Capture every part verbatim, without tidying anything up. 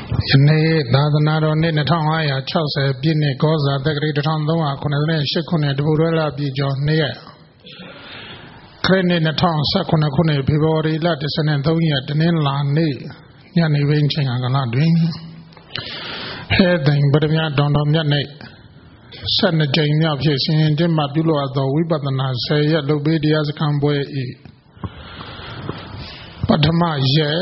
ယနေ့သာသနာတော်နှစ်two thousand five hundred sixtyပြည့်နှစ်ကောဇာတက္ကရာone thousand three hundred ninety-eightခုနှစ်တပုရလပြည့်ကျော်နှစ်ရက်ခရစ်နှစ်two thousand seventeenခုနှစ်ဖေဖော်ဝါရီလthirty-threeရက်တနင်္လာနေ့ညနေပိုင်းချိန်ကာလတွင်ဟဲ့တိုင်ပရမတ်တော်တော်မြတ်နဲ့twelveကြိမ်မြောက်ဖြစ်ရှင်ကျင်းပပြုလုပ်သောဝိပဿနာtenရက်လုပ်ပေးတရားစခန်းပွဲ၏ပထမရက်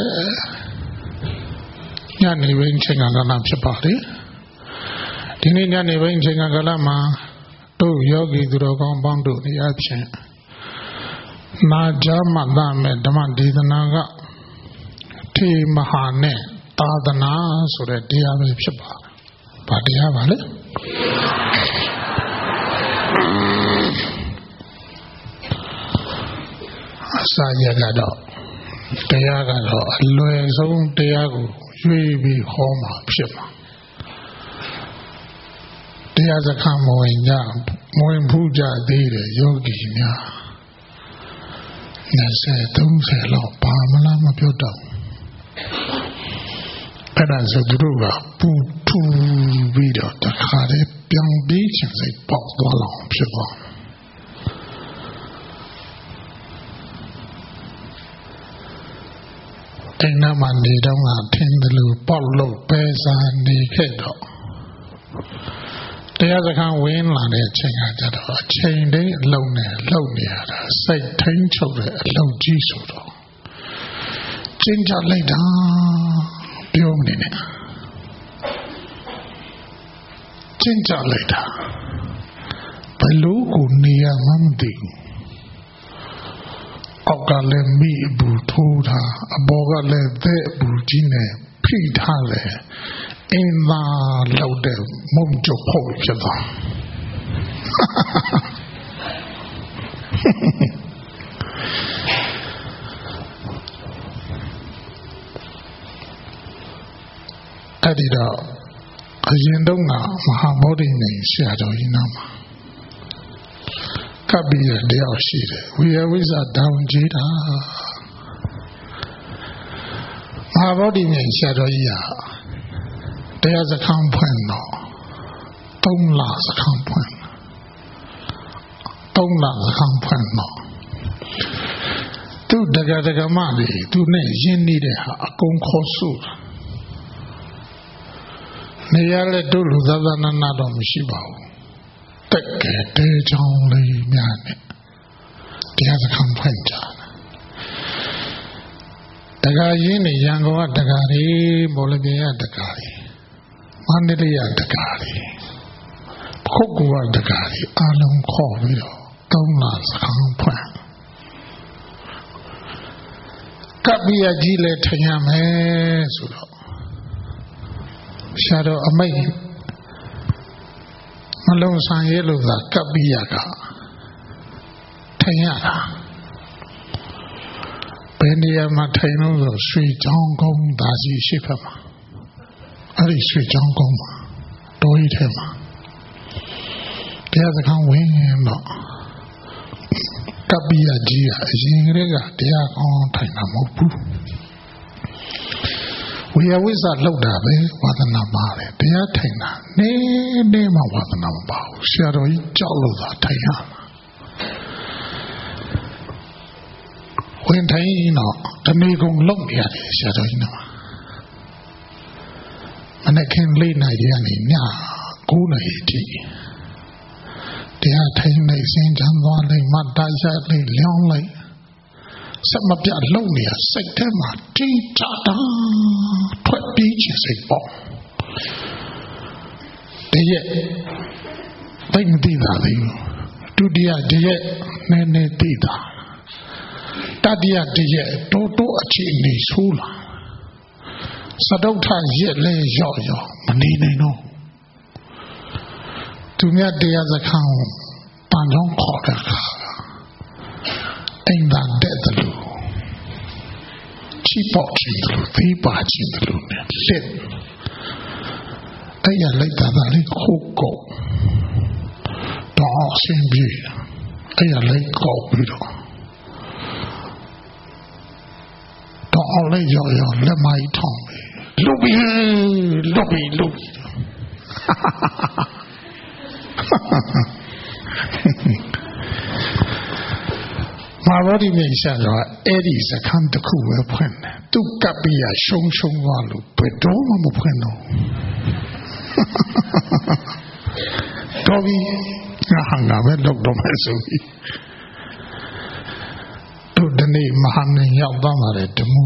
ညနေပိုင်းချိန်ကာလဖြစ်ပါတယ်ဒီနေ့ညနေပိုင်းချိန်ကာလမှာတို့ယောဂီသူတော်ကောင်းပေါင်းတို့ဒီအဖြစ်နာကြားမှတ်သားမဲ့ဓမ္မဒေသနာကထေမဟာနဲ့သာသနာဆိုတဲ့တရားပဲဖြစ်ပါတယ်။ဘာတရားပါလဲ။အစာရကတော့တရားကတော့အလွယ်ဆုံးတရားကိုရွေးပြီးဟောမှာဖြစ်မှာတရားစခန်းမဝင်ကြမဝင်ဖူးကြသေးတယ်ယောဂီများtwenty thirtyလောက်ဘာမှလားမပြောတော့အဲ့ဒါဆိုသူတို့ကပူထူပြီးတော့တခါတည်းပြောင်းပြီးချင်စိတ်ပေါက်သွားလောက်ဖြစ်သွားအိမ်နာမနေတော့ကထင်းတယ်လို့ပေါက်လို့ပဲစားနေခဲ့တော့တရားစခန်းဝင်လာတဲ့အချိန်ကကြတော့အချိန်တိုင်းအလုံးနဲ့လှုပ်နေရတာစိတ်ထိန်ချုပ်တဲ့အလုံးကြီးဆိုတော့ကျင်းကြလိုက်တာပြောနေတယ်ကျင်းကြလိုက်တာဘယ်လိုကိုနေရမှမသိဘူးအောက်ကလည်းမိအပူထိုးတာအပေါ်ကလည်းသက်အပူကြီးနဲ့ဖိထားတယ်အင်းသာလောက်တဲ့မုံကြဖို့ဖြစ်သွားအဲ့ဒီတော့အရင်တုန်းကမဟာဗောဓိနဲ့ဆရာတော်ကြီးနာမှာကပ်ပြီးတယောက်ရှိတယ်ဝိယဝိဇ္ဇတောင်ကြီးတာမဟာဗောဓိနဲ့ဆရာတော်ကြီးဟာတရားစခန်းဖွင့်တော့သုံးလစခန်းဖွင့်သုံးလစခန်းဖွင့်တော့သူတက္ကတက္ကမတွေသူနဲ့ရင်းနှီးတဲ့ဟာအကုန်ခေါ်စုနေရလဲတို့လူသာသနာနာတော့မရှိပါဘူးတက်ကဲတဲချောင်းလေးများနဲ့တရားစခန်းဖွင့်ကြတက္ကရင်းနေရန်ကုန်ကတက္ကရီမော်လမြိုင်ကတက္ကရီမန္တလေးကတက္ကရီခုတ်ကူကတက္ကရီအလုံးခေါ်ပြီးတော့သုံးလစခန်းဖွင့်ကပ္ပိယကြီးလည်းထင်ရမယ်ဆိုတော့ရှာတော့အမိတ်မလုံးဆန်ရဲလို့သာကပ္ပိယကထင်ရတာဘယ်နေရာမှာထင်လို့ဆိုရွှေချောင်းကုန်းဒါစီရှိဖက်မှာအဲ့ဒီရွှေချောင်းကုန်းမှာတောကြီးထဲမှာတရားစခန်းဝင်တော့ကပ္ပိယကြီးကအရင်ကတည်းကတရားကောင်းထိုင်တာမဟုတ်ဘူးဝိယဝိဇ္ဇလောက်တာပဲဝါသနာပါတယ်တရားထိုင်တာနေနေမှဝါသနာမပါဘူးဆရာတော်ကြီးကြောက်လို့သာထိုင်ရမှာဝင်ထိုင်တော့တမေကုန်လုံးနေရတယ်ဆရာတော်ကြီးနော်မနေ့ကလေးနိုင်ရနေညnineနာရီထိတရားထိုင်နေစင်ချမ်းသွားလိုက်မတ်တရလိုက်လျောင်းလိုက်စက်မပြတ်လုံးနေစိတ်ထဲမှာတင်းကြတာထွက်ပြီးချင်စိတ်ပေါ့တရက်ဘယ်မသိတာလဲဒုတိယတရက်နည်းနည်းသိတာတတိယတရက်တိုးတိုးအခြေအနေဆိုးလာစတုထရက်လဲရော့ရော့မနေနိုင်တော့သူမြတ်တရားစခန်းပန်လုံးခေါ်တဲ့အခါအိမ်သာတဲ့တယ်လို့ချိပေါ့ချင်တယ်လို့သေးပါချင်တယ်လို့နဲ့လက်အဲ့ရလိုက်တာလည်းခုတ်ကောက်တော့ဆင်းပြေအဲ့ရလိုက်ကောက်ပြီးတော့တော့အောင်လိုက်ရော်ရော်လက်မိုက်ထောင်းပြီလူပြီးလုတ်ပြီးလုတ်မာဘောဒီမြေရှာတော့အဲ့ဒီစခန်းတစ်ခုပဲဖွင့်တယ်သူကပ်ပြီးရရှုံရှုံသွားလို့ဘယ်တော့မှမဖွင့်တော့တော်ပြီငါငါပဲလုတ်တော့မယ်ဆိုပြီးတို့ဒီနေ့မဟာမင်းရောက်သွားပါတယ်တမူ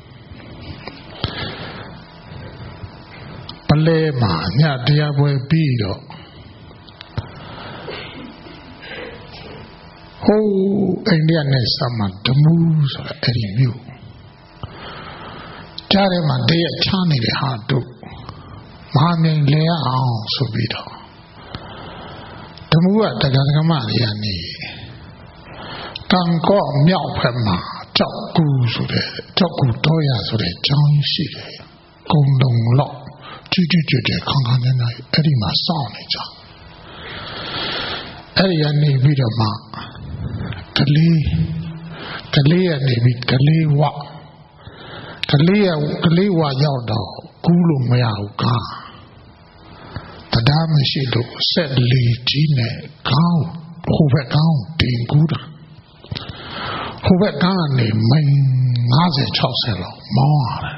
ပလဲမှာညတရားပွဲပြီးတော့ဟိုးအိန္ဒိယနဲ့ဆမ်းမှာတမူဆိုတဲ့အဲ့ဒီမြို့ကြားထဲမှာတရက်ချားနေတဲ့ဟာတို့မဟာမင်းလဲအောင်ဆိုပြီးတော့တမူကတက္ကသကမတွေကနေကံကော့မြောက်ဖက်မှာကြောက်ကူဆိုတဲ့ကြောက်ကူတော့ရဆိုတဲ့ကျောင်းရှိတယ်ကုံလုံးလောက်ကြွကြွကြွကြွခန်းခန်းနေနေအဲ့ဒီမှာစောင့်နေကြအဲ့ဒီကနေပြီးတော့မှကလေးကလေးရနေပြီးကလေးဝကလေးရကလေးဝရောက်တော့ကူးလို့မရဘူးကားတရားမရှိလို့ဆက်လီကြီးနဲ့ကောင်းဟိုဘက်ကောင်းတင်ကူးတာဟိုဘက်ကောင်းကနေမိုင်၅၀ ၆၀လောက်မောင်းရတယ်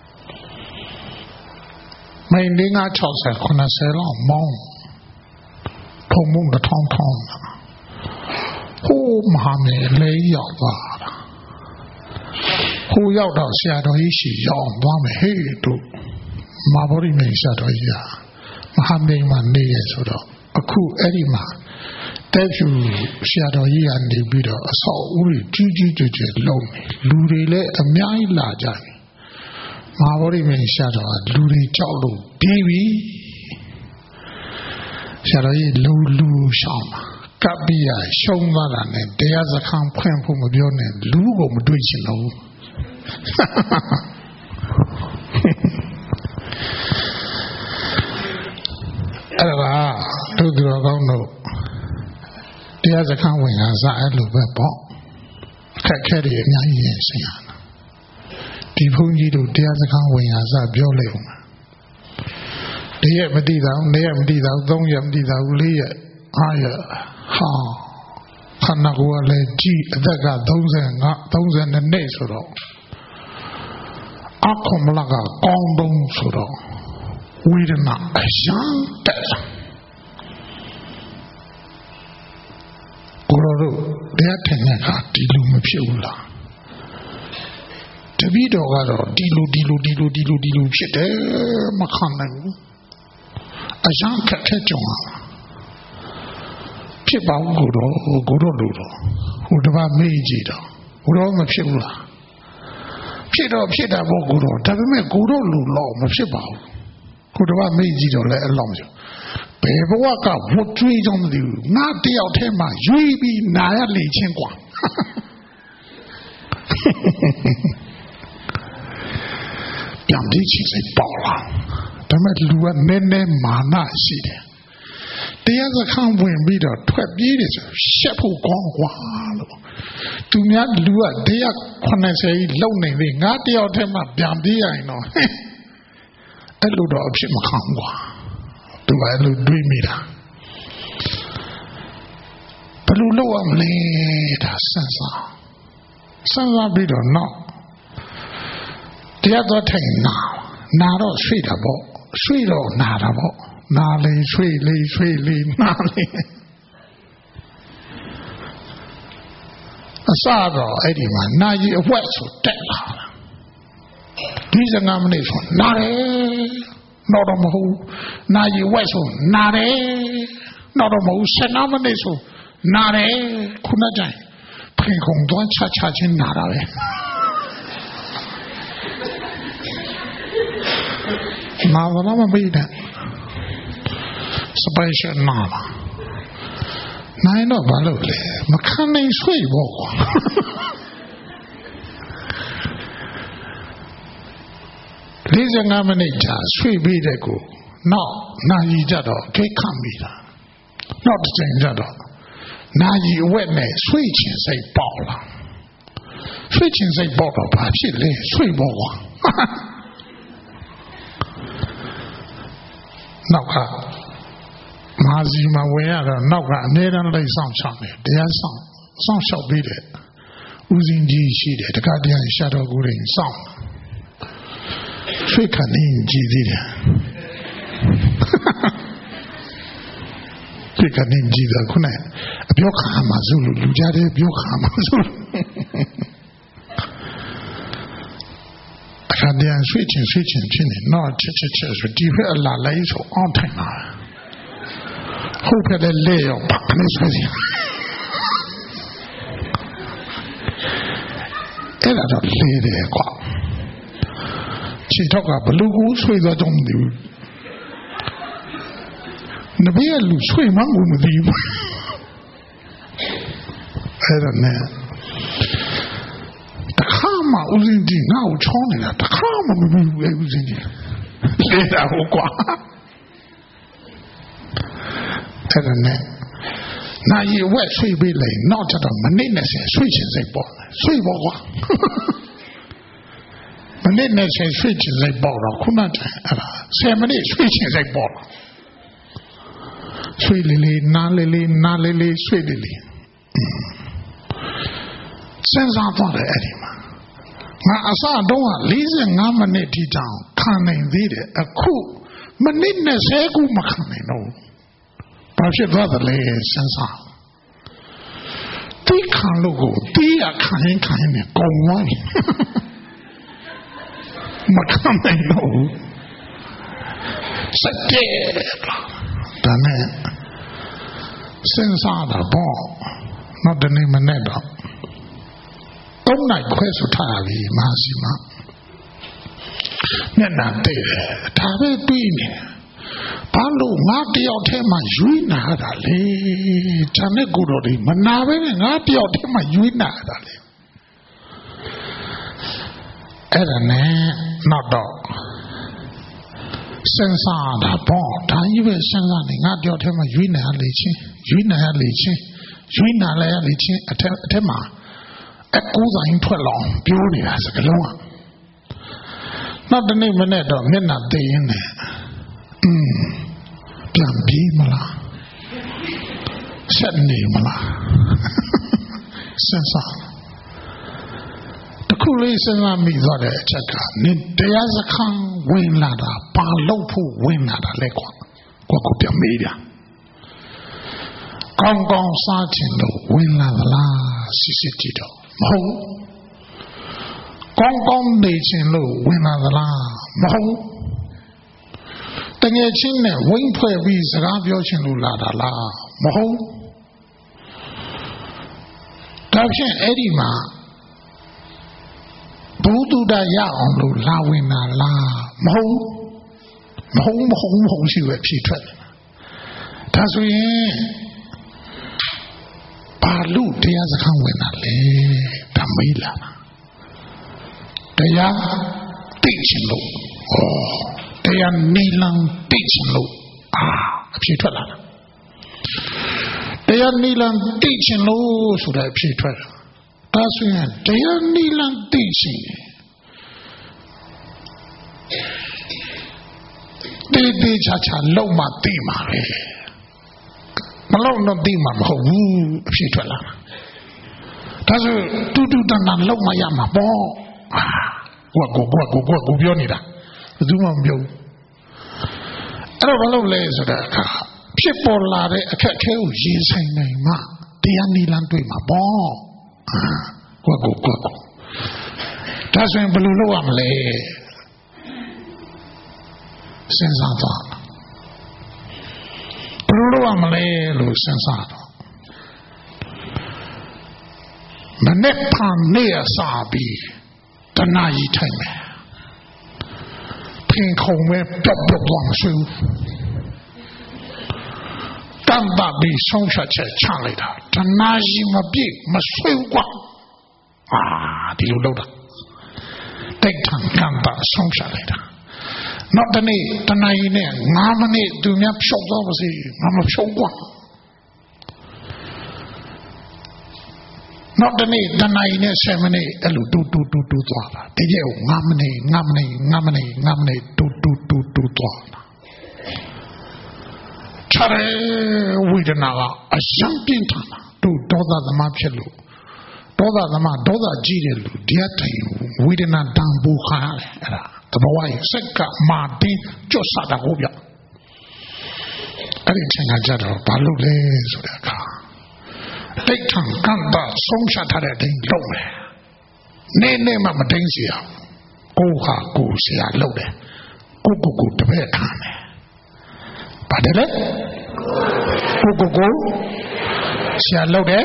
မိုင်၄၅ ၆၀ ၇၀လောက်မောင်းထုံမုံတစ်ထောင်ထောင်ဟိုမဟာမေလေးရောက်သွားတာဟိုရောက်တော့ဆရာတော်ကြီးရှိရောက်သွားမယ်ဟေးတို့မာဘောရီမေဆရာတော်ကြီးမဟာမေမှာနေရဆိုတော့အခုအဲ့ဒီမှာတဲ့ဖြူဆရာတော်ကြီးကနေပြီးတော့အဆောက်အဦကြီးကြီးကျယ်ကျယ်လုံးနေလူတွေလည်းအများကြီးလာကြတယ်မဟာဘောရီမေဆရာတော်ကလူတွေကြောက်လို့ပြေးပြီဆရာတော်ကြီးလူလူရှောင်းမှာကပ်ပြီးရရှုံးသွားတာနဲ့တရားစခန်းဖွင့်ဖို့မပြောနဲ့လူကိုမတွေ့ချင်တော့ဘူးအဲ့ဒါကတို့သူတော်ကောင်းတို့တရားစခန်းဝင်လာစားအဲ့လိုပဲပေါ့အခက်ခဲတွေအများကြီးရင်ဆရာဒီဘုန်းကြီးတို့တရားစခန်းဝင်လာစားပြောလိုက်အောင်တရက်မတိတာနှစ်ရက်မတိတာသုံးရက်မတိတာလေးရက်အားရဟာခန္ဓာကိုယ်ကလည်းကြည်အသက်က၃၅ ၃၂နှစ်ဆိုတော့အခုမလာကကောင်းတုံးဆိုတော့ဝိဒနာအယံတက်လာကိုလိုတို့တရားထင်တဲ့အခါဒီလိုမဖြစ်ဘူးလားတပည့်တော်ကတော့ဒီလိုဒီလိုဒီလိုဒီလိုဒီလိုဖြစ်တယ်မခံနိုင်ဘူးအယံခက်ခဲကြုံရဖြစ်ပါဘူးကိုတော့ကိုတော့လို့တော့ဟိုတပတ်မေးကြည့်တော့ကိုတော့မဖြစ်ဘူးလားဖြစ်တော့ဖြစ်တာပေါ့ကိုတော့ဒါပေမဲ့ကိုတော့လူတော့မဖြစ်ပါဘူးကိုတပတ်မေးကြည့်တော့လည်းအလောင်းဆိုဘယ်ဘဝကဝတ်ကြွေးကြောင်းမသိဘူးငါတယောက်ထဲမှာရွေးပြီးနာရလေချင်းกว่าပြန်ကြည့်ချင်စိတ်ပေါ်လာဒါပေမဲ့လူကနည်းနည်းမာနရှိတယ်တရားစခန်းဝင်ပြီးတော့ထွက်ပြေးတယ်ဆိုရှက်ဖို့ကောင်းกว่าလို့သူများလူကတရားခုနှစ်ဆယ်ကြီးလုံနေပြီငါတယောက်ထဲမှာပြန်ပြေးရရင်တော့အဲ့လိုတော့အဖြစ်မခံဘူးကွာသူကအဲ့လိုတွေးမိတာဘယ်လိုလုပ်ရမလဲဒါစဉ်းစားစဉ်းစားပြီးတော့နောက်တရားတော်ထိုင်နာနာတော့ဆွေးတာပေါ့ဆွေးတော့နာတာပေါ့နာလေဆွေးလေဆွေးလေနာလေအစတော့အဲ့ဒီမှာနာကြီးအဝက်ဆိုတက်လာတာဒီစငါမနေဆိုနာတယ်တော့တော့မဟုတ်နာကြီးဝက်ဆိုနာတယ်တော့တော့မဟုတ်ဆယ်နာမနေဆိုနာတယ်ခုနကပြင်ခုံတော့ချချချင်းနာတာပဲနာတော့မပြီးတယ်စပိုင်ရှင်နာလာနိုင်တော့ဘာလို့လဲမခံနိုင်ဆွေးပေါ့ကွာ၄၅မိနစ်ကြာဆွေးပြီးတဲ့ကိုနောက်နာရီကြတော့ခိတ်ခတ်မိတာနောက်တစ်ချိန်ကြတော့နာရီအဝက်နဲ့ဆွေးချင်စိတ်ပေါက်လာဆွေးချင်စိတ်ပေါက်တော့ဘာဖြစ်လဲဆွေးပေါ့ကွာနောက်ကမာစီမှာဝင်ရတော့နောက်ကအမြဲတမ်းလိုက်ဆောင်ချောင်းတယ်တရားဆောင်ဆောင်လျှောက်ပြီးတယ်ဦးစင်းကြီးရှိတယ်တက္ကတရားရှာတော်ကိုယ်ရင်ဆောင်ဆွေခဏင်းကြည်သေးတယ်ဆွေခဏင်းကြည်တယ်ခုနအပြောခါမှစုလို့လူကြတဲ့ပြောခါမှစုလို့အခါတည်းဆွေချင်းဆွေချင်းဖြစ်နေတော့ချက်ချက်ချက်ဆိုဒီဖက်အလားလိုက်ဆိုအောင်ထိုင်လာဟုတ်ဖက်လည်းလေရောဘာလို့ဆွေချင်းအဲ့ဒါတော့လေတယ်ကွာခြေထောက်ကဘလူကိုဆွေသွားတော့မသိဘူးနဘေးကလူဆွေမှန်းကိုမသိဘူးအဲ့ဒါနဲ့တခါမှဦးစင်းကြီးငါ့ကိုချောင်းနေတာတခါမှမပြီးဘူးဦးစင်းကြီးလေတာဟုတ်ကွာအဲ့ဒါနဲ့နာရီဝက်ဆွေပေးလိုက်နောက်ကျတော့မနစ်နဲ့ဆယ်ဆွေချင်စိတ်ပေါ့ဆွေပေါ့ကွာမနစ်နဲ့ဆယ်ဆွေချင်စိတ်ပေါ့တော့ခုနကအဲ့ဒါဆယ်မိနစ်ဆွေချင်စိတ်ပေါ့ဆွေလေးလေးနားလေးလေးနားလေးလေးဆွေလေးလေးစဉ်းစားတော့တယ်အဲ့ဒီမှာငါအစတော့၄၅မိနစ်ထိတောင်ခံနိုင်သေးတယ်အခုမိနစ်နဲ့ဆယ်ခုမခံနိုင်တော့ဘာဖြစ်သွားသလဲစဉ်းစားတိခံလို့ကိုတီးရခံရင်ခံရင်ကုံသွားပြီမခံနိုင်တော့စက်တဲ့ဒါနဲ့စဉ်းစားတာပေါ့နောက်တနေ့မနေ့တော့သုံးနိုင်ခွဲဆိုထားပြီမဟာစီမမျက်နှာတဲ့ဒါပဲပြီးနေဘာလို့ငါတယောက်တည်းမှရွေးနာတာလဲ။ခြံနဲ့ကိုယ်တော်တွေမနာပဲနဲ့ငါတယောက်တည်းမှရွေးနာတာလေ။အဲ့ဒါနဲ့နောက်တော့စဉ်းစားတာပေါ့ဒါကြီးပဲစဉ်းစားနေငါတယောက်တည်းမှရွေးနာလေချင်းရွေးနာလေချင်းရွေးနာလဲလေချင်းအထက်အထက်မှာအကူဆိုင်ထွက်လောင်ပြောနေတာစကလုံးကနောက်တနေ့မနေ့တော့မျက်နှာသိရင်နဲ့อืมပြန်ပြေးမလားဆက်နေမလားစဉ်းစားတခုလေးစဉ်းစားမိသွားတဲ့အချက်ကနေတရားစခန်းဝင်လာတာပါလို့ဖို့ဝင်လာတာလဲကွာကိုကိုပြန်မေးတာကောင်းကောင်းစားခြင်းလို့ဝင်လာသလားစစ်စစ်ကြည့်တော့မဟုတ်ကောင်းကောင်းနေခြင်းလို့ဝင်လာသလားမဟုတ်တကယ်ချင်းနဲ့ဝိမ့်ဖွဲ့ပြီးစကားပြောခြင်းလို့လာတာလားမဟုတ်ဒါဖြင့်အဲ့ဒီမှာဘုဒ္ဓတရအောင်လို့လာဝင်လာလားမဟုတ်မဟုတ်မဟုတ်မဟုတ်ရှိပဲဖြေထွက်ဒါဆိုရင်ဘာလို့တရားစခန်းဝင်လာလဲဒါမေးလာတရားသိချင်လို့ဟောတရားနေလံသိချင်လို့အာအဖြေထွက်လာတာတရားနေလံသိချင်လို့ဆိုတဲ့အဖြေထွက်လာဒါဆိုရင်တရားနေလံသိချင်တေးတေးချာချာလုံးမသိမှာပဲမလုံးတော့သိမှာမဟုတ်ဘူးအဖြေထွက်လာဒါဆိုတူတူတန်တန်လုံးမရမှာပေါ့ကိုကိုကိုကိုကိုကိုပြောနေတာဘယ်သူမှမပြောဘူးအဲ့တော့ဘာလို့လဲဆိုတော့အခါဖြစ်ပေါ်လာတဲ့အခက်အခဲကိုရင်ဆိုင်နိုင်မှတရားနိလန်းတွေ့မှာပေါ့ကိုကိုကိုကိုဒါဆိုရင်ဘယ်လိုလုပ်ရမလဲစဉ်းစားတော့ဘယ်လိုလုပ်ရမလဲလို့စဉ်းစားတော့မနေ့ကနေ့အစားပြီးတဏှာကြီးထိုင်မယ်ဖင်ခုံပဲပြတ်ပြတ်သွားမဆွေးဘူးတန်တာပြီးဆုံးဖြတ်ချက်ချလိုက်တာတဏှာကြီးမပြည့်မဆွေးဘူးကွာအာဒီလိုလုပ်တာတိတ်ထန်ကံပါဆုံးဖြတ်လိုက်တာနောက်တနေ့တဏှာကြီးနဲ့ငါးမိနစ်သူများဖြုတ်သွားပါစေငါမဖြုတ်ကွာနောက်တနေ့တဏှာကြီးနဲ့ဆယ်မိနစ်အဲ့လိုတူတူတူတူသွားတာတကယ်ကိုငါးမိနစ်ငါးမိနစ်ငါးမိနစ်ငါးမိနစ်တူတူတူတူသွားတာ 차례 위드나가 아샴빈타나 또 도다 담아 필로 도다 담아 도다 지레루 디아타이 위드나 담부카래 에라 더와이 색가 마딘 쫓아다 고벼အဲ့ဒီချိန်ကကြတော့ဘာလုပ်လဲဆိုတဲ့အခါတိတ်ထံကန့်တာဆုံးဖြတ်ထားတဲ့တိုင်းလုပ်တယ်နေနေမှမတင်းစီအောင်ကိုဟာကိုဆရာလုပ်တယ်ကိုကိုကိုတပည့်ခံတယ်ပါတယ်လေကိုကိုကိုဆရာလုပ်တယ်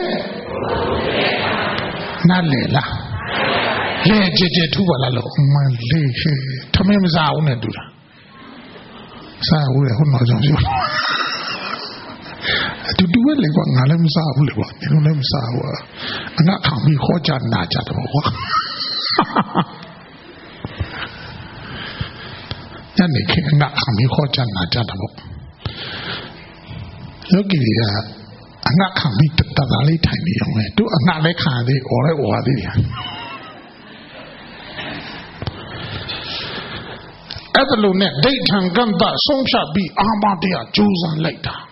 နားလေလားလေကြည်ကြည်ထူပါလားလို့မန်လေးထမင်းမစားအောင်နဲ့တူတာစားဦးလေဟိုတော့ကြောင့်ပြောတူတူလေကွာငါလည်းမစားဘူးလေကွာဒီလိုလည်းမစားဘူးအငါခံပြီးခေါ်ကြနာကြတယ်ကွာညနေခင်းငါခံပြီးခေါ်ကြနာကြတယ်ပေါ့ယောဂီကအငါခံပြီးတတသားလေးထိုင်နေအောင်လေသူအငါလည်းခံသေးအော်လည်းအော်သေးတယ်အဲ့ဒါလို့နဲ့ဒိဋ္ဌံကံတဆုံးဖြတ်ပြီးအာမတရားကြိုးစားလိုက်တာ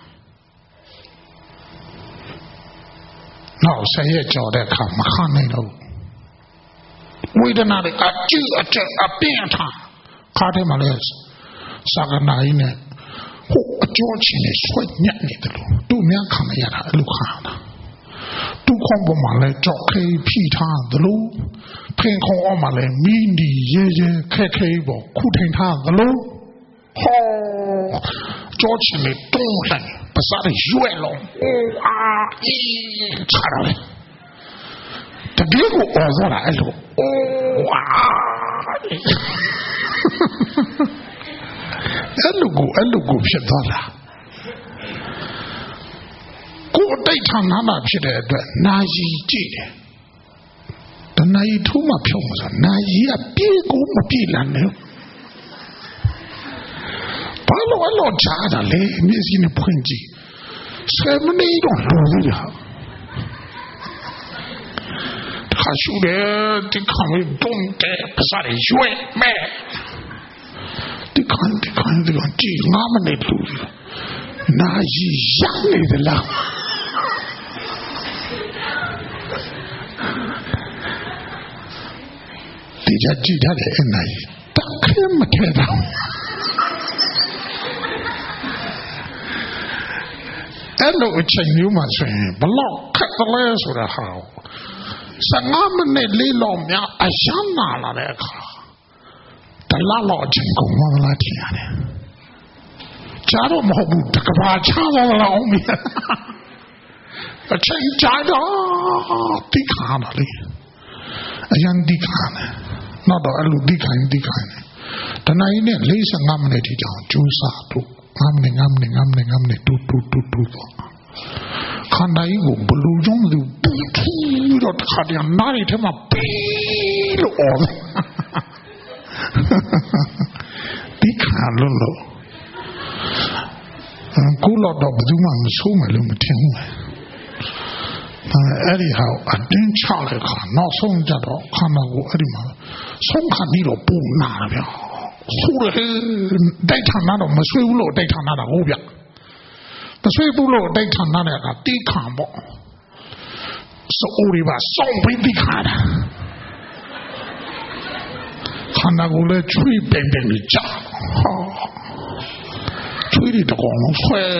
နောက်ဆရာကြော်တဲ့အခါမခံနိုင်တော့ဝေဒနာတွေအကျဉ်းအကျဉ်းအပြင်းထန်ခါတယ်မလဲစာကနာကြီးနဲ့ဟိုအကျော်ချင်းနဲ့ဆွဲညက်နေတယ်လို့သူ့များခံရတာအဲ့လိုခံတာသူ့ခေါင်းပေါ်မှာလဲကြောက်ခေးဖိထားတယ်လို့ဖင်ခေါင်းအောက်မှာလဲမီးနီရဲရဲခက်ခဲပေါ်ခုထိန်ထားတယ်လို့ဟောကြောချင်းနဲ့တုံးလိုက်ပါစားရရွယ်လုံးအာအီးချာတယ်တကယ်ကိုအော်သွားတာအဲ့လိုအိုးအာအဲ့လိုကိုအဲ့လိုကိုဖြစ်သွားတာကိုယ်တိတ်ထန်နာဖြစ်တဲ့အတွက်နာယီကြည့်တယ်တဏှာကြီးထိုးမှဖြုံးမှာနာယီကပြေကိုမပြေလမ်းနဲ့ဘာလို့အဲ့လိုချားတာလဲမျက်စိနဲ့ဖွင့်ကြည့်ဆယ်မိနစ်တော့လိုသေးတယ်ခါရှူတယ်ဒီကောင်လေးတုံးတယ်ပါစားရရွယ်မဲ့ဒီကောင်ဒီကောင်ဒီကောင်ကြည့်ငါမနေလို့နာယီရနေသလားဒီကြကြည့်ထားတဲ့အနိုင်တက်ခဲမထဲတော့အဲ့လိုအချိန်မျိုးမှာဆိုရင်ဘလောက်ခက်တယ်လဲဆိုတာဟာဆယ်ငါးမိနစ်လေးလောက်များအရှမ်းနာလာတဲ့အခါတလားလောက်အချိန်ကုန်သွားလားထင်ရတယ်ချားတော့မဟုတ်ဘူးတကဘာချားသွားလားအောင်မင်းအချိန်ကြာတော့တိခါပါလေအရန်တိခါနဲ့နောက်တော့အဲ့လိုတိခိုင်တိခိုင်တနိုင်နဲ့၄၅မိနစ်ထိတောင်ကျိုးစားတော့ငါးမိနစ်ငါးမိနစ်ငါးမိနစ်ငါးမိနစ်တူတူတူတူတော့ခန္ဓာကြီးကိုဘလူးကြောင့်လူပူထူးတော့တခါတည်းနားရီထဲမှာပီးလို့အော်ဒီခါလုံးလို့ကိုတော့တော့ဘယ်သူမှမဆိုးမယ်လို့မထင်ဘူးအဲ့ဒီဟာအတင်းချလိုက်ခါနောက်ဆုံးကြတော့ခန္ဓာကိုအဲ့ဒီမှာဆုံးခါပြီးတော့ပူနာဗျာဆိုးတယ်တိုက်ထန်တာတော့မဆွေးဘူးလို့တိုက်ထန်တာဟုတ်ဗျမဆွေးဘူးလို့တိုက်ထန်တာလည်းကတိခံပေါ့စိုးရီပါစောင်းပြီးတိခါတာခန္ဓာကိုလည်းချွေးပင်ပင်ကြီးကြာဟောချွေးတွေတကောင်လုံးဆွဲ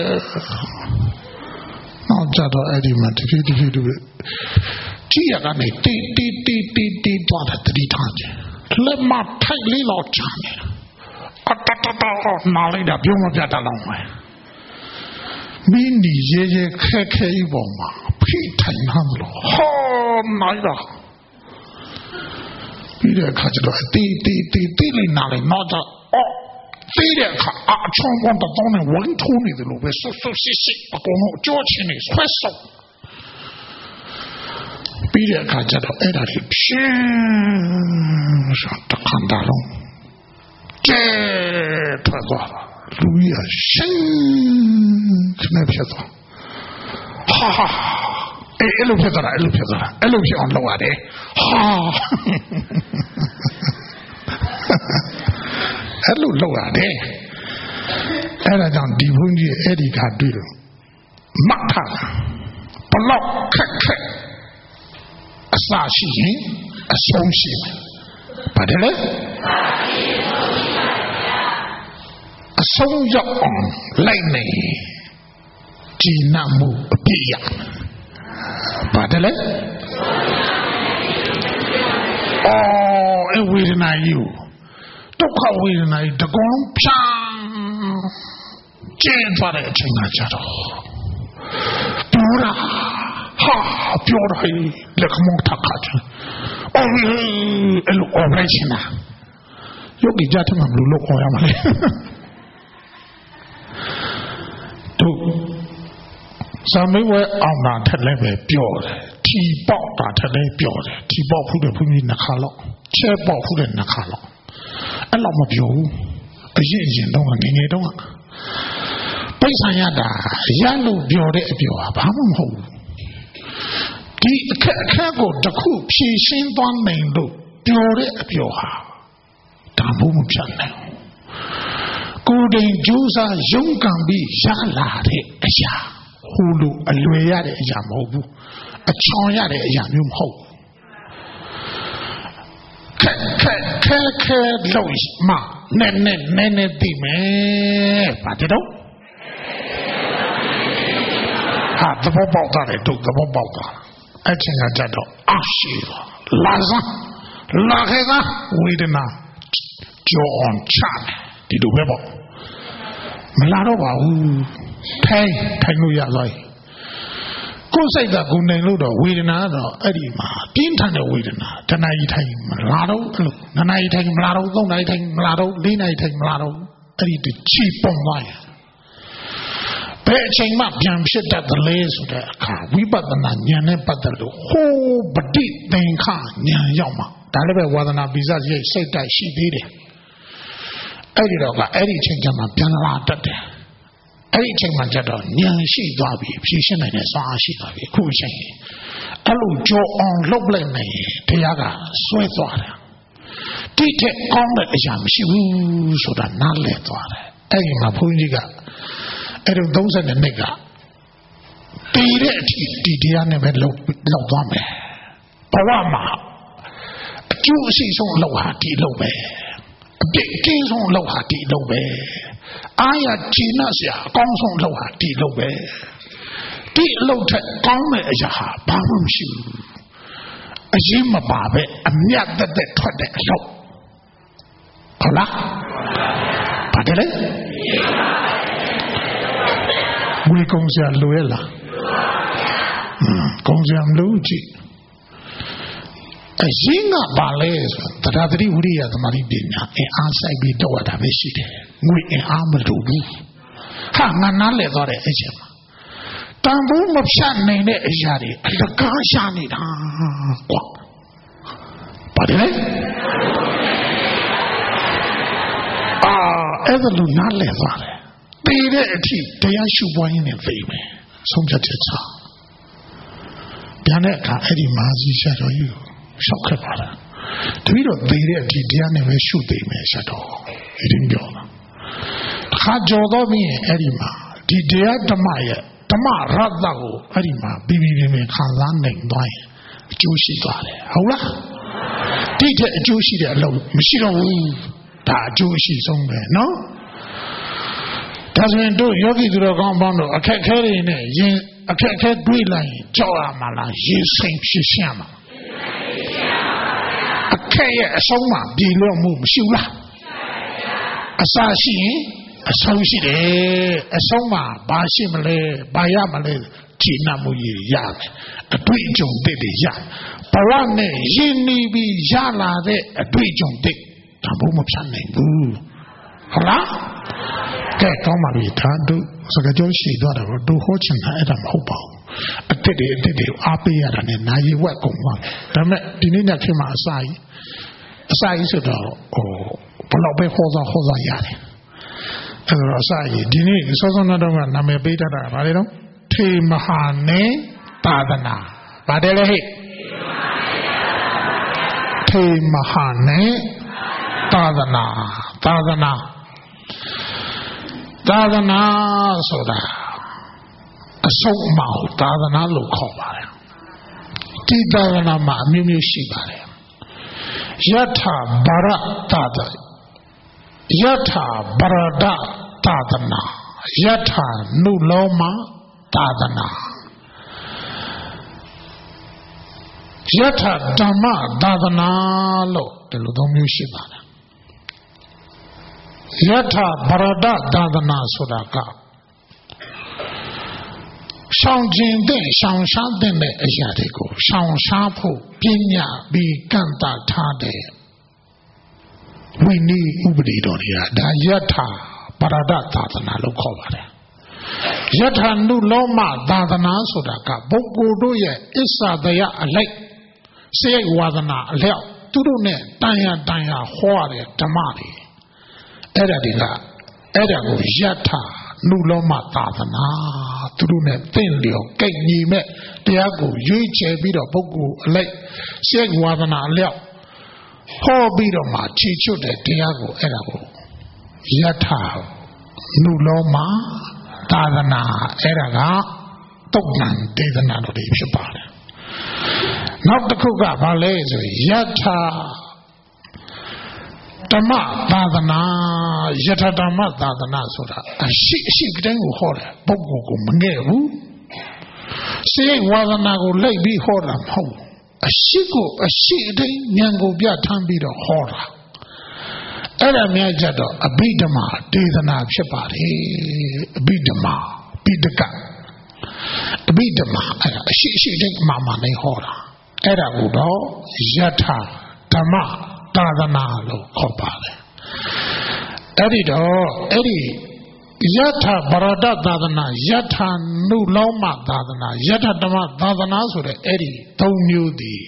နောက်ကြတော့အဲ့ဒီမှာတဖြည်းတဖြည်းတဖြည်းကြည့်ရကနေတီးတီးတီးတီးတီးသွားတဲ့တတိထားခြင်းလက်မထိုက်လေးလောက်ချာနေအတတတနားလိုက်တာပြုံးမပြတ်တလောက်ပဲမင်းဒီရဲရဲခဲခဲပေါ်မှာဖိထိုင်ထားလို့ဟောနိုင်တာပြီးတဲ့အခါကျတော့တီးတီးတီးတီးလေးနားလိုက်နောက်တော့အော်ပြီးတဲ့အခါအချောင်းပေါ်တော့နဲ့ဝင်းထိုးနေတယ်လို့ပဲဆွတ်ဆွတ်စစ်စစ်အကုန်လုံးကြောချင်းနေဆွဲဆုပ်ပြီးတဲ့အခါကျတော့အဲ့ဒါကြီးဖြင်းဆိုတခါတလုံးကျဲထွက်သွားလူရရှင်းခနဲ့ဖြစ်သွားဟာဟာအဲ့လိုဖြစ်သွားတာအဲ့လိုဖြစ်သွားတာအဲ့လိုဖြစ်အောင်လုပ်ရတယ်ဟာအဲ့လိုလုပ်ရတယ်အဲ့ဒါကြောင့်ဒီဘုန်းကြီးအဲ့ဒီခါတွေ့လို့မှတ်ထားဘလောက်ခက်ခက်အစရှိရင်အဆုံးရှိမယ်ပါတယ်လေအဆုံးရောက်အောင်လိုက်နေကြည်နမှုအပြည့်ရပါတယ်လေအော်အဝေဒနာယူဒုက္ခဝေဒနာတကုံလုံးဖြန်းကျင်းသွားတဲ့အချိန်ကကြတော့ပြောတာဟာပြောတာဟိလက်ခမောထခါချင်အော်အဲ့လိုအော်လိုက်ချင်တာယောဂီကြတယ်မလို့လို့ခေါ်ရမှာလေတို့ဇာမေဝဲအောင်တာထက်လည်းပဲပြောတယ်ထီပေါက်တာထက်လည်းပြောတယ်ထီပေါက်ဖူးတဲ့ဘုန်းကြီးနှစ်ခါလောက်ချဲပေါက်ဖူးတဲ့နှစ်ခါလောက်အဲ့လောက်မပြောဘူးအရင်ရင်တော့ငငယ်ငယ်တော့ပိဿာရတာရလို့ပြောတဲ့အပြောဟာဘာမှမဟုတ်ဘူးဒီအခက်အခက်ကိုတစ်ခုဖြေရှင်းသွားနိုင်လို့ပြောတဲ့အပြောဟာဒါမှမဖြစ်နိုင်ကိုယ်တိုင်ကြိုးစားရုန်းကန်ပြီးရလာတဲ့အရာဟိုလိုအလွယ်ရတဲ့အရာမဟုတ်ဘူးအချောင်ရတဲ့အရာမျိုးမဟုတ်ခက်ခက်ခဲခဲလို့မှနဲ့နဲ့နဲ့နဲ့သိမယ်ပါတယ်တော့ဟာသဘောပေါက်တာလေတို့သဘောပေါက်တာအဲ့ချိန်ကကြတော့အရှိလာစားလာခဲ့ကဝေဒနာကြောအောင်ချတယ်ဒီလိုပဲပေါ့မလာတော့ပါဘူးထိုင်ထိုင်လို့ရသွားပြီကိုယ်စိတ်ကကိုယ်နိုင်လို့တော့ဝေဒနာတော့အဲ့ဒီမှာပြင်းထန်တဲ့ဝေဒနာတဏှာကြီးထိုင်မလာတော့အဲ့လိုနှစ်နာရီထိုင်မလာတော့သုံးနာရီထိုင်မလာတော့လေးနာရီထိုင်မလာတော့အဲ့ဒီချီပုံသွားရင်ဘယ်အချိန်မှပြန်ဖြစ်တတ်တယ်လဲဆိုတဲ့အခါဝိပဿနာဉာဏ်နဲ့ပတ်သက်လို့ဟိုးပဋိသင်္ခဉာဏ်ရောက်မှဒါလည်းပဲဝါဒနာပိစရိတ်စိတ်တိုက်ရှိသေးတယ်အဲ့ဒီတော့ကအဲ့ဒီအချိန်ကျမှပြန်လာတတ်တယ်အဲ့ဒီအချိန်မှကျတော့ဉာဏ်ရှိသွားပြီဖြေရှင်းနိုင်တဲ့စွမ်းအားရှိသွားပြီအခုအချိန်အဲ့လိုကြောအောင်လှုပ်လိုက်နေတရားကဆွဲသွားတယ်တိတဲ့ကောင်းတဲ့အရာမရှိဘူးဆိုတာနားလည်သွားတယ်အဲ့ဒီမှာဘုန်းကြီးကအဲ့တော့သုံးဆယ်နှစ်ကတည်တဲ့အထိဒီတရားနဲ့ပဲလောက်လောက်သွားမယ်ဘဝမှာအကျိုးအရှိဆုံးလောက်ဟာဒီလောက်ပဲအပြည့်အကျဉ်းဆုံးလောက်ဟာဒီလောက်ပဲအာရဂျီနစရာအကောင်းဆုံးလောက်ဟာဒီလောက်ပဲဒီအလုပ်ထက်ကောင်းတဲ့အရာဟာဘာမှမရှိဘူးအရင်မပါပဲအမြတ်သက်သက်ထွက်တဲ့အလုပ်ဟုတ်လားပါတယ်လေဝေကုံစရာလိုရလားကုံစရာမလိုကြည့်အရင်ကပါလဲဆိုတရားတိဝိရိယသမာဓိပညာအင်အားဆိုင်ပြီးတော့တာပဲရှိတယ်ငွေအင်အားမလိုဘူးဟာငါနားလဲသွားတယ်အဲ့ချိန်မှာတန်ဖိုးမဖြတ်နိုင်တဲ့အရာတွေအလကားရှာနေတာကွာပါတယ်လေအာအဲ့ဒါလူနားလဲသွားတယ်တည်တဲ့အထိတရားရှုပွားရင်းနဲ့သိမယ်ဆုံးဖြတ်ချက်ချပြန်တဲ့အခါအဲ့ဒီမာဇီဆရာတော်ကြီးရှောက်ခဲ့ပါလားတပည့်တော်တည်တဲ့အထိတရားနဲ့ပဲရှုသိမယ်ဆရာတော်အဲ့ဒီပြောတာခါကြော်တော့ပြီးရင်အဲ့ဒီမှာဒီတရားဓမ္မရဲ့ဓမ္မရတ္တကိုအဲ့ဒီမှာပြီးပြီးပြင်းခံစားနိုင်သွားရင်အကျိုးရှိသွားတယ်ဟုတ်လားဒီတဲ့အကျိုးရှိတဲ့အလုပ်မရှိတော့ဘူးဒါအကျိုးရှိဆုံးပဲနော်ဒါဆိုရင်တို့ယောဂီသူတော်ကောင်းပေါင်းတို့အခက်ခဲတွေနဲ့ရင်အခက်ခဲတွေးလိုက်ရင်ကြောက်ရမှာလားရင်စိမ်ဖြစ်ရှင်းမှာအခက်ရဲ့အဆုံးမှာပြည်လွတ်မှုမရှိဘူးလားအစရှိရင်အဆုံးရှိတယ်အဆုံးမှာဘာရှိမလဲဘာရမလဲခြေနှံ့မှုရရမယ်အတွေ့အကြုံတွေတွေရဘဝနဲ့ရင်းနှီးပြီးရလာတဲ့အတွေ့အကြုံတွေဒါဘုမဖြတ်နိုင်ဘူးဟုတ်လားကဲကောင်းပါပြီဒါတို့စကားပြောရှိသွားတယ်တို့ဟောချင်တာအဲ့ဒါမဟုတ်ပါဘူးအတစ်တွေအတစ်တွေအားပေးရတာနဲ့နာရီဝက်ကုန်သွားဒါပေမဲ့ဒီနေ့ညခေတ်မှာအစာကြီးအစာကြီးဆိုတော့ဟိုဘလောက်ပဲဟောစားဟောစားရတယ်အဲ့တော့အစာကြီးဒီနေ့စောစောနောက်တော့ကနာမည်ပေးတတ်တာဗါလေတော့ထေမဟာနေသာသနာဗါတယ်လေဟဲ့ထေမဟာနေသာသနာသာသနာသာသနာဆိုတာအဆုံးအမကိုသာသနာလို့ခေါ်ပါတယ်ဒီသာသနာမှာအမျိုးမျိုးရှိပါတယ်ယထာဗရသာသယထာဗရဒသာသနာယထာနုလောမသာသနာယထာဓမ္မသာသနာလို့ဒီလိုသုံးမျိုးရှိပါတယ်ယထာဗရဒသာသနာဆိုတာကရှောင်ကျင်တဲ့ရှောင်ရှားတဲ့အရာတွေကိုရှောင်ရှားဖို့ပညာပြီးကန့်တထားတဲ့ဝိနည်းဥပဒေတော်တွေကဒါယထာဗရဒသာသနာလို့ခေါ်ပါတယ်ယထာနုလောမသာသနာဆိုတာကပုဂ္ဂိုလ်တို့ရဲ့အစ္ဆဒယအလိုက်စိတ်ဝါဒနာအလျောက်သူတို့နဲ့တန်ရတန်ရဟောရတဲ့ဓမ္မတွေအဲ့ဒါတွေကအဲ့ဒါကိုယထာနုလောမသာသနာသူတို့နဲ့သင့်လျော်ကိတ်ညီမဲ့တရားကိုရွေးချယ်ပြီးတော့ပုဂ္ဂိုလ်အလိုက်စိတ်ဝါဒနာအလျောက်ဟောပြီးတော့မှခြေချွတ်တဲ့တရားကိုအဲ့ဒါကိုယထာနုလောမသာသနာအဲ့ဒါကတုတ်တန်ဒေသနာတော်တွေဖြစ်ပါတယ်နောက်တစ်ခုကဘာလဲဆိုယထာဓမ္မသာသနာယထာဓမ္မသာသနာဆိုတာအရှိအရှိတိုင်းကိုဟောတယ်ပုဂ္ဂိုလ်ကိုမငဲ့ဘူးစိတ်ဝါဒနာကိုလိုက်ပြီးဟောတာမဟုတ်အရှိကိုအရှိတိုင်းဉာဏ်ကိုပြထမ်းပြီးတော့ဟောတာအဲ့ဒါများကြတော့အဘိဓမ္မာဒေသနာဖြစ်ပါတယ်အဘိဓမ္မာပိဋကအဘိဓမ္မာအဲ့ဒါအရှိအရှိတိုင်းအမှန်မှန်နဲ့ဟောတာအဲ့ဒါကိုတော့ယထာဓမ္မသာသနာလို့ခေါ်ပါတယ်အဲ့ဒီတော့အဲ့ဒီယထာဗရဒသာသနာယထာနုလောမသာသနာယထာဓမ္မသာသနာဆိုတဲ့အဲ့ဒီသုံးမျိုးတည်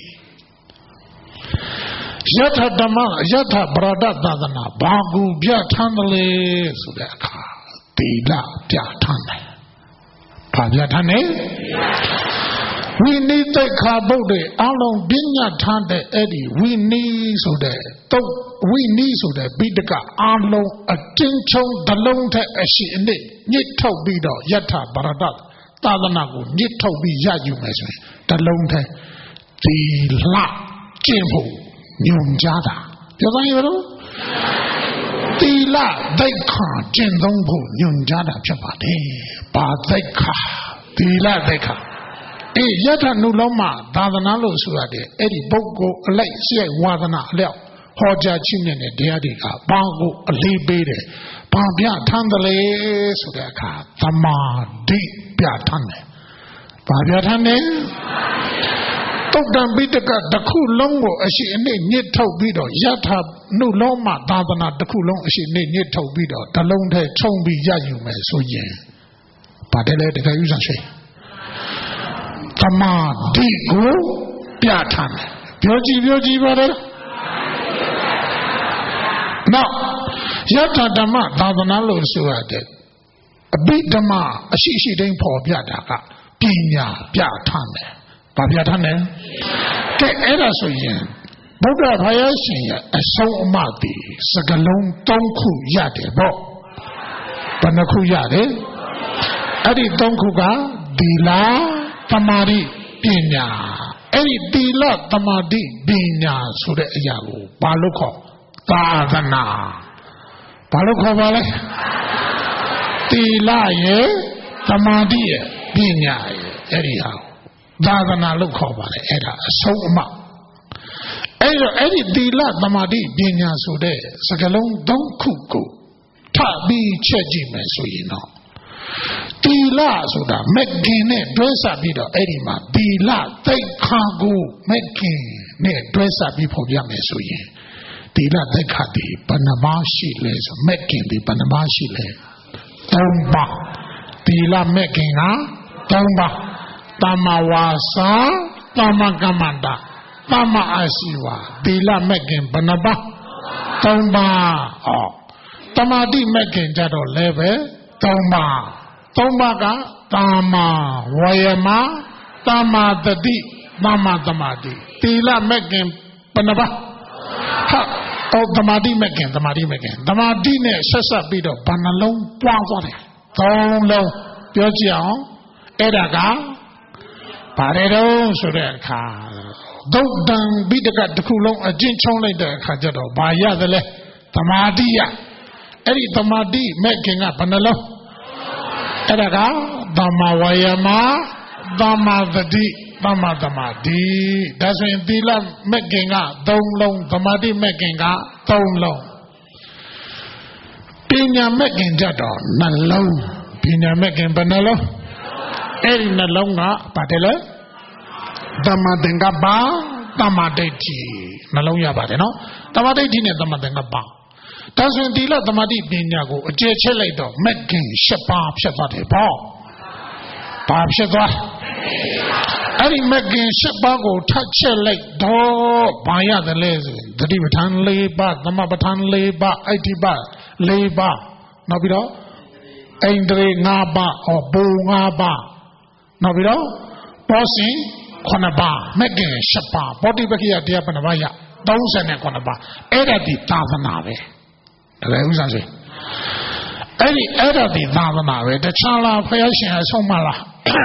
ယထာဓမ္မယထာဗရဒသာသနာဘာကူပြထမ်းတယ်လေဆိုတဲ့အခါသီလပြထမ်းတယ်ဘာပြထမ်းလဲဝိနည်းတိတ်ခါပုတ်တဲ့အလုံးပညာထမ်းတဲ့အဲ့ဒီဝိနည်းဆိုတဲ့တုတ်ဝိနည်းဆိုတဲ့ပိဋကအလုံးအတင်းချုံဒလုံးထက်အရှိအနစ်ညှစ်ထုတ်ပြီးတော့ယထာဗရဒသာသနာကိုညှစ်ထုတ်ပြီးရယူမယ်ဆိုရင်ဒလုံးထက်ဒီလကျင့်ဖို့ညွန်ကြားတာပြောသားရတော့သီလသိက္ခာကျင့်သုံးဖို့ညွန်ကြားတာဖြစ်ပါတယ်ဘာသိက္ခာသီလသိက္ခာအေးယထာနုလောမသာသနာလို့ဆိုရတယ်အဲ့ဒီပုဂ္ဂိုလ်အလိုက်စိတ်ဝါဒနာအလျောက်ဟောကြားခြင်းနဲ့တရားတွေကဘာကိုအလေးပေးတယ်ဘာပြထမ်းတယ်လေဆိုတဲ့အခါသမာဓိပြထမ်းတယ်ဘာပြထမ်းတယ်တုတ်တံပိဋကတစ်ခုလုံးကိုအရှိအနစ်ညှစ်ထုတ်ပြီးတော့ယထာနုလောမသာသနာတစ်ခုလုံးအရှိအနစ်ညှစ်ထုတ်ပြီးတော့ဓလုံးထဲခြုံပြီးရယူမယ်ဆိုရင်ဘာတယ်လဲတကယ်ယူဆရှိသမာဓိကိုပြထမ်းတယ်ပြောကြည့်ပြောကြည့်ပါတော့နောက်ယထာဓမ္မသာသနာလို့ဆိုရတဲ့အဘိဓမ္မာအရှိရှိတိုင်းပေါ်ပြတာကပညာပြထမ်းတယ်ဘာပြထမ်းတယ်ကဲအဲ့ဒါဆိုရင်ဗုဒ္ဓဘာသာရှင်ရဲ့အဆုံးအမတည်စကလုံးသုံးခုရတယ်ပေါ့ဘယ်နှခုရတယ်အဲ့ဒီသုံးခုကသီလသမာဓိပညာအဲ့ဒီသီလသမာဓိပညာဆိုတဲ့အရာကိုဘာလို့ခေါ်သာသနာဘာလို့ခေါ်ပါလဲသီလရဲ့သမာဓိရဲ့ပညာရဲ့အဲ့ဒီဟာသာသနာလို့ခေါ်ပါတယ်အဲ့ဒါအဆုံးအမအဲ့တော့အဲ့ဒီသီလသမာဓိပညာဆိုတဲ့စကလုံးသုံးခုကိုထပြီးချက်ကြည့်မယ်ဆိုရင်တော့သီလဆိုတာမက်ကင်နဲ့တွဲဆက်ပြီးတော့အဲ့ဒီမှာသီလသိက္ခာကိုမက်ကင်နဲ့တွဲဆက်ပြီးပေါ်ပြမယ်ဆိုရင်သီလသိက္ခာဒီဘယ်နှပါးရှိလဲဆိုမက်ကင်ဒီဘယ်နှပါးရှိလဲသုံးပါးသီလမက်ကင်ကသုံးပါးသမ္မာဝါစာသမ္မာကမ္မန္တသမ္မာအာရှိဝါသီလမက်ကင်ဘယ်နှပါးသုံးပါးဩသမာဓိမက်ကင်ကြတော့လည်းပဲသုံးပါးသုံးပါးကသမ္မာဝါယမသမ္မာတတိသမ္မာသမာဓိသီလမက်ကင်ဘယ်နှပါးဟာဟုတ်သမာဓိမဲ့ခင်သမာဓိမဲ့ခင်သမာဓိနဲ့ဆက်ဆက်ပြီးတော့ဘာနှလုံးပွားသွားတယ်သုံးလုံးပြောကြည့်အောင်အဲ့ဒါကဘာတွေတော့ဆိုတဲ့အခါဒုတ်တံဘိတကတစ်ခုလုံးအကျဉ်းချုံးလိုက်တဲ့အခါကျတော့ဘာရသလဲသမာဓိရအဲ့ဒီသမာဓိမဲ့ခင်ကဘယ်နှလုံးအဲ့ဒါကသမ္မာဝါယာမသမ္မာသတိသမ္မာသမာဓိဒါဆိုရင်သီလမဲ့ခင်ကသုံးလုံးသမာဓိမဲ့ခင်ကသုံးလုံးပညာမဲ့ခင်ကြတော့နှလုံးပညာမဲ့ခင်ဘယ်နှလုံးအဲ့ဒီနှလုံးကပါတယ်လေသမ္မာသင်္ကပ္ပသမ္မာဒိဋ္ဌိနှလုံးရပါတယ်နော်သမ္မာဒိဋ္ဌိနဲ့သမ္မာသင်္ကပ္ပဒါဆိုရင်သီလသမာဓိပညာကိုအကျယ်ချက်လိုက်တော့မဲ့ခင်၈ပါးဖြစ်သွားတယ်ပေါ့ဘာဖြစ်သွားအဲ့ဒီမဲ့ခင်၈ပါးကိုထပ်ချက်လိုက်တော့ဘာရတယ်လဲဆိုသတိပဋ္ဌာန်၄ပါးသမပဋ္ဌာန်၄ပါးအဋ္ဌိပ၄ပါးနောက်ပြီးတော့အိန္ဒြေ၅ပါးဟောဘူ၅ပါးနောက်ပြီးတော့ပောစဉ်ခုပါးမဲ့ခင်၈ပါးပောတိပက္ခိယတရားဘယ်နှပါးရ၃၉ပါးအဲ့ဒါဒီသာသနာပဲဒါလည်းဥစ္စာဆိုအဲ့ဒီအဲ့ဒါဒီသာသနာပဲတခြားလားဖယားရှင်အဆုံးမလား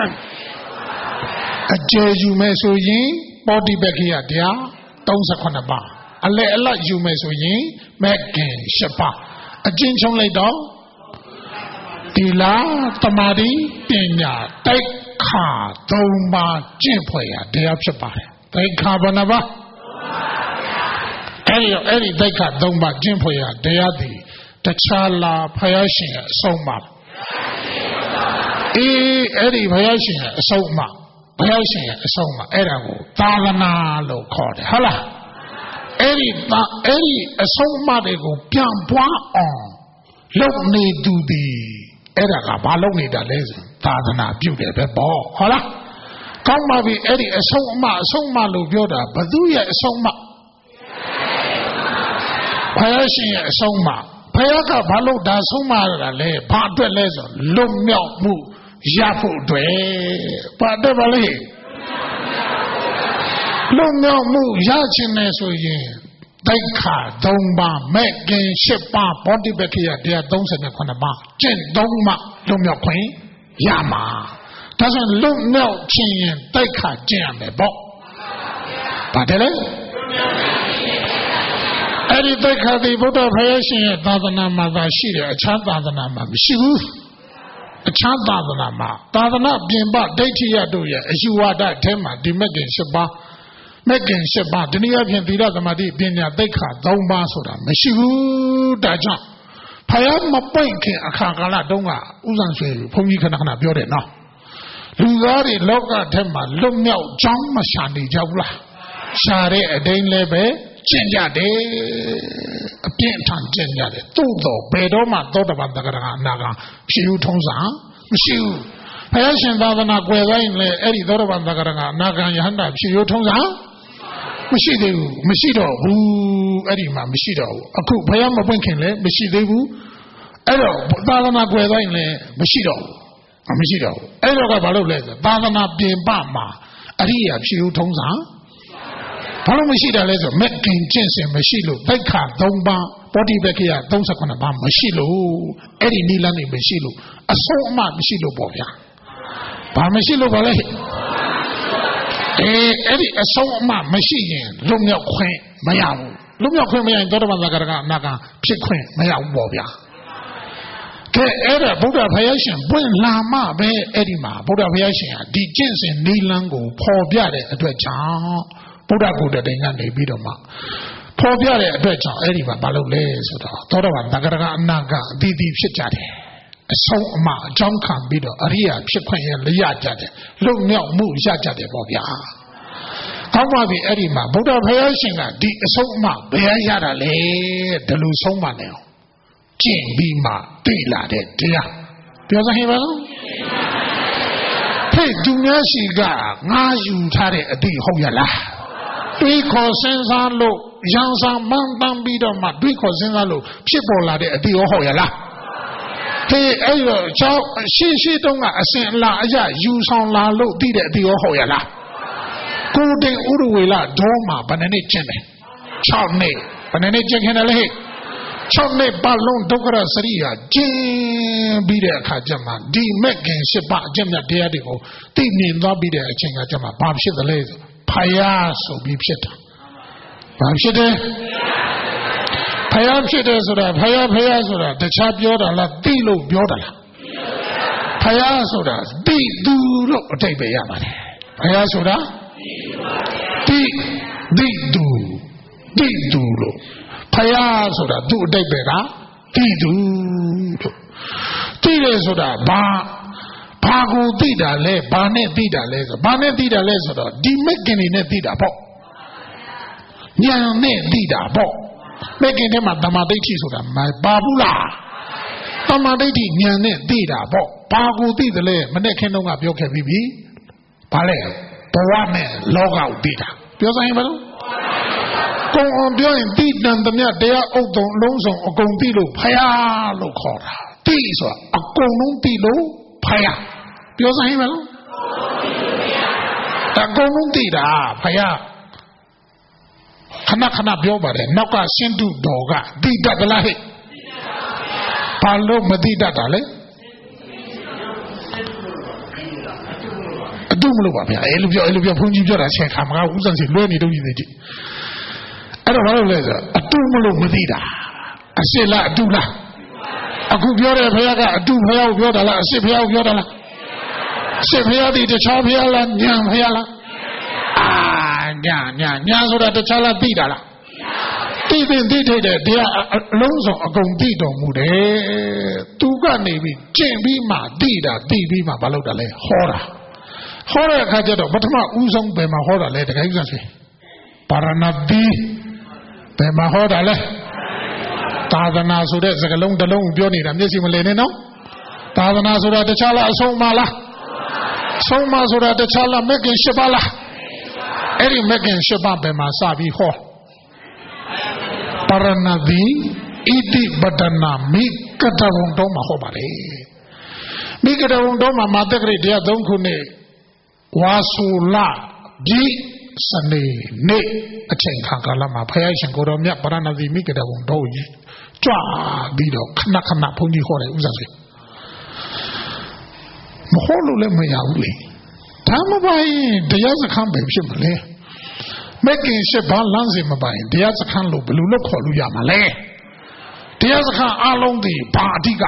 အကျေယူမယ်ဆိုရင်ပောတိပက္ခိယတရား၃၉ပါးအလဲအလတ်ယူမယ်ဆိုရင်မဲ့ခင်၈ပါးအကျဉ်းချုံးလိုက်တော့သီလသမာဓိပညာတိုက်ခါသုံးပါးကျင့်ဖွယ်ရတရားဖြစ်ပါတယ်တိုက်ခါဘယ်နှပါးအဲ့ဒီအဲ့ဒီတိုက်ခါသုံးပါးကျင့်ဖွယ်ရတရားသည်တခြားလားဖယားရှင်အဆုံးမအေးအဲ့ဒီဖယားရှင်အဆုံးမဘုရားရှင်ရဲ့အဆုံးမှာအဲ့ဒါကိုသာသနာလို့ခေါ်တယ်ဟုတ်လားအဲ့ဒီအဲ့ဒီအဆုံးအမတွေကိုပြန်ပွားအောင်လုပ်နေသူဒီအဲ့ဒါကဘာလုပ်နေတာလဲဆိုသာသနာပြုတယ်ပဲပေါ့ဟုတ်လားကောင်းပါပြီအဲ့ဒီအဆုံးအမအဆုံးအမလို့ပြောတာဘသူရဲ့အဆုံးအမဘုရားရှင်ရဲ့အဆုံးအမဘုရားကဘာလို့ဒါဆုံးမရတာလဲဘာအတွက်လဲဆိုလွတ်မြောက်မှုရဖို့အတွက်ဘာတဲ့ပါလဲလွတ်မြောက်မှုရခြင်းနဲ့ဆိုရင်တိုက်ခါသုံးပါးမဲ့ခင်၈ပါးဘောဓိပက္ခိယတရား၃၉ပါးကျင့်သုံးမှလွတ်မြောက်ခွင့်ရမှာဒါဆိုလွတ်မြောက်ခြင်းရင်တိုက်ခါကျင့်ရမယ်ပေါ့ဘာတဲ့လဲအဲ့ဒီတိုက်ခါဒီဗုဒ္ဓဘုရားရှင်ရဲ့သာသနာမှာသာရှိတယ်အခြားသာသနာမှာမရှိဘူးအခြားသာသနာမှာသာသနာပြင်ပဒိဋ္ဌိယတို့ရဲ့အယူဝါဒထဲမှာဒီမဲ့ခင်၈ပါးမဲ့ခင်၈ပါးဒီနည်းအားဖြင့်သီလသမာဓိပညာသိက္ခာ၃ပါးဆိုတာမရှိဘူးဒါကြောင့်ဖယားမပိတ်ခင်အခါကာလတုန်းကဥဇံဆွေဘုန်းကြီးခဏခဏပြောတယ်နော်လူသားတွေလောကထဲမှာလွတ်မြောက်ကြောင်းမရှာနေကြဘူးလားရှာတဲ့အတိုင်းလည်းပဲကျင့်ကြတယ်အပြင်းထန်ကျင့်ကြတယ်သို့တော့ဘယ်တော့မှသောတပန်တဂရကအနာကဖြစ်ယူထုံးစံမရှိဘူးဘုရားရှင်သာသနာကွယ်တိုင်းလည်းအဲ့ဒီသောတပန်တဂရကအနာကယဟန္တာဖြစ်ယူထုံးစံမရှိသေးဘူးမရှိတော့ဘူးအဲ့ဒီမှာမရှိတော့ဘူးအခုဘုရားမပွင့်ခင်လည်းမရှိသေးဘူးအဲ့တော့သာသနာကွယ်တိုင်းလည်းမရှိတော့ဘူးမရှိတော့ဘူးအဲ့တော့ကဘာလို့လဲဆိုသာသနာပြင်ပမှာအရိယာဖြစ်ယူထုံးစံဘာလို့မရှိတာလဲဆိုမဲ့ခင်ကျင့်စဉ်မရှိလို့တိုက်ခါ၃ပါးပောတိပက္ခိယ၃၉ပါးမရှိလို့အဲ့ဒီနိလန်းနေမရှိလို့အဆုံးအမမရှိလို့ပေါ့ဗျာဘာမရှိလို့ပါလဲအေးအဲ့ဒီအဆုံးအမမရှိရင်လွတ်မြောက်ခွင့်မရဘူးလွတ်မြောက်ခွင့်မရရင်သောတပန်သဂရကအနာကဖြစ်ခွင့်မရဘူးပေါ့ဗျာကဲအဲ့ဒါဗုဒ္ဓဘုရားရှင်ပွင့်လာမှပဲအဲ့ဒီမှာဗုဒ္ဓဘုရားရှင်ကဒီကျင့်စဉ်နိလန်းကိုဖော်ပြတဲ့အတွက်ကြောင့်ဗုဒ္ဓဂုတတိုင်ကနေပြီးတော့မှဖော်ပြတဲ့အတွက်ကြောင့်အဲ့ဒီမှာမလုပ်လဲဆိုတော့သောတာပန်သဂရကအနာကအတိအသီးဖြစ်ကြတယ်အဆုံးအမအကြောင်းခံပြီးတော့အရိယာဖြစ်ခွင့်ရလျကြတယ်လွတ်မြောက်မှုရကြတယ်ပေါ့ဗျာကောင်းပါပြီအဲ့ဒီမှာဗုဒ္ဓဘုရားရှင်ကဒီအဆုံးအမဘယ်ရတာလဲဒီလိုဆုံးမနေအောင်ကျင့်ပြီးမှသိလာတဲ့တရားပြောစမ်းဟင်ပါလားဖေ့သူများရှိကငါယူထားတဲ့အတိဟုတ်ရလားတွေးခေါ်စဉ်းစားလို့ရန်စာမှန်တမ်းပြီးတော့မှတွေးခေါ်စဉ်းစားလို့ဖြစ်ပေါ်လာတဲ့အတိဟုတ်ရလားဟေးအဲ့တော့ကျောင်းရှေ့ရှေ့တုန်းကအစဉ်အလာအရယူဆောင်လာလို့သိတဲ့အတိဟုတ်ရလားကိုတင်ဥရဝေလဒေါမှာဘယ်နှစ်နှစ်ကျင့်တယ်၆နှစ် Banana chicken a lake. Chomne balloon dogara saria, Jim be there, Kajama, D. Megan, Shiba, Jemna Diadigo, Dini, not be there, Chingajama, Bob shit the laser, Payaso, beep shit. Bob shit. Payam shit is that, Paya Payasura, the chap yoda, la Dilo yoda. Payasura, D. Do look, take the Yamane. Payasura, D. D. Do. D. Do look. Paya soda do debera, tidu. Tide soda ba, pagu tida le, bane tida le, bane tida le soda, di mekini ne tida po. Nyan ne tida po. Mekini ma tamadeti soda, my babula. Tamadeti nyan ne tida po. Pagu tida le, manekeno nga bioke bibi. Pale, pawane loga tida. Piosa himelo? Kung on doing deed than the mere day out the lonesome or gon below, Paya lo cora. These are a gon below, Paya. Because I am a gon dida, Paya. Hanakana Biobare, Naka Sindu Doga, Dida Balahi. Palo Medida Dale. A dumlo, I love your Elvia Punjura, check Hamra, who's on the learning to you. I don't know later. A tumulu medida. A sila dula. A kubiora peaga, a dum hell yodala, a sip hell yodala. Sip hell the chapiala, nyam hella. Ah, nyan, nyan, nyan so that the chala didala. Didn't did it, they are lonesome a gondido mude. Tuga nevi, Jimby ma, dida, dibi ma balodale, horror. Horror kajado, but ma uzong be ma horror later. Paranadi. Mahodale Tadana Suda, Zagalong, the long journey, and this you will no Tadana Suda, the Chala, Somala Soma Suda, the Chala, Megan Shabala Eri Megan Shabam, Masabi Ho Paranadi, Iti Badana, Mikatavon Doma Hobare Mikatavon Doma, Madagre, Dia Donkune Wasula, G. Sunday, ne a chain Hankalama, Payashan Goromia, Parana, the Mikada won't do it. Twa, Bido, Kanakana, Pony Hore, Uzazi. Moholu Lemayauli. Tamabai, the Yazakam, Shimale. Making Shaban Lanzimabai, the Yazakan Lubulu Koluyamale. The Yazakan along the Badiga.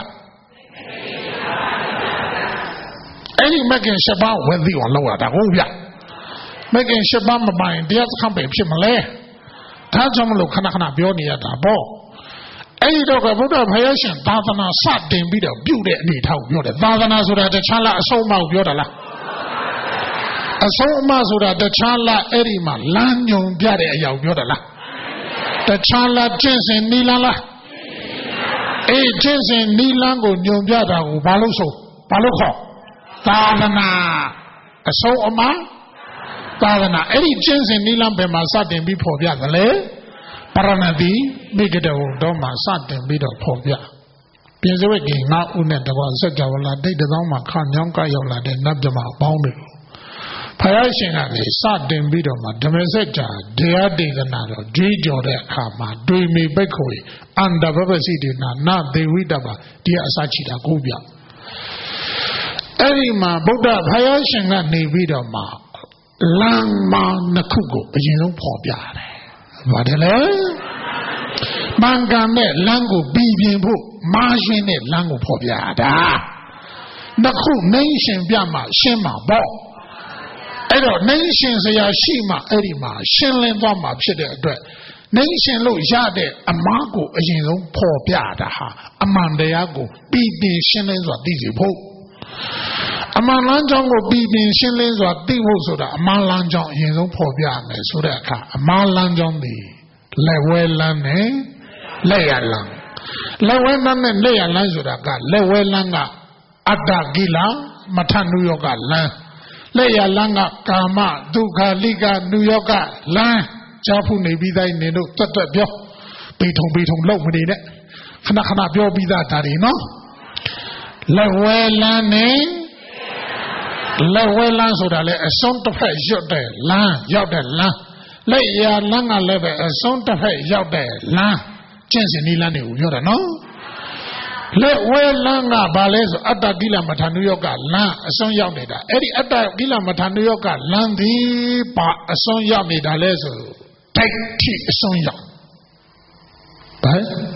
Any making Shaban when the on lower the Making Shabam by the other company, Shimale. Tajamalo Kanakana Bioni at a ball. Any dog of Buddha Hayashan, Davana sat in video, beauty need how you're the Davana Zura the Chala, Soma Yodala. A Soma Zura the Chala Erima, Lanyon Diade Yodala. The Chala Jensen Nilala. A Jensen Nilango Nyomjada, Baluso, Baluko. Davana. A Soma. Tadana, any chance in Nilam Bema Satin be Povia, Paranadi, Bigado, Doma Satin be the Povia. Piazawaki, not Unet, the one said Javala, they the Doma, Kanyanka Yola, the Nabjama, Boundary. Payashin, Satin Bidoma, Demeseja, Dea Diganado, Jijo de Kama, Dreamy Bekoi, and the Babasidi, not the Widaba, Dia Sachida Gubia. Erima, Buddha, Payashin, and Nividoma. Lang ma nakugo, you know, Pobiare. What a lay? Mangane, Lango, Bibibu, Margine, Lango Pobiada. Naku, nation, Biama, Shema, Bo. Edo, nations, Yashima, Erima, Shinlin Vama, Shede, Nation Lo Yade, Amago, you know, Pobiada, Amandeago, Bibi, Shinlins or Dizipo. Among Lanjong will be being shillings or devils or among Lanjong, you know, Pobia, so that among Lanjong the Lewelan, eh? Leyalang. Lewelan and Leyalan, so that got Lewelanga, Adagila, Matanu Yoga, Lan. Leyalanga, Kama, Duka, Liga, New Yorker, Lan, Japu, Nebida, Nedo, Tatabio, Beton, Beton, Low, Medina, Fanakana, Bio, Bida, Tarino. Lewelan, eh? Lewelan so that a son to pay your day, land, your day, land. လက်ရလမ်းကလည်းပဲအဆုံးတစ်ဖက်ရောက်တဲ့လမ်းကျင့်စဉ်ဒီလမ်းတွေကိုပြောတာနော်လက်ဝဲလမ်းကဘာလဲဆိုအတ္တကိလမထာနုယောကလမ်းအဆုံးရောက်နေတာအဲ့ဒီအတ္တကိလမထာနုယောကလမ်းဒီဘာအဆုံးရောက်နေတာလဲဆိုဒိဋ္ဌိအဆုံးရောက်ဘာ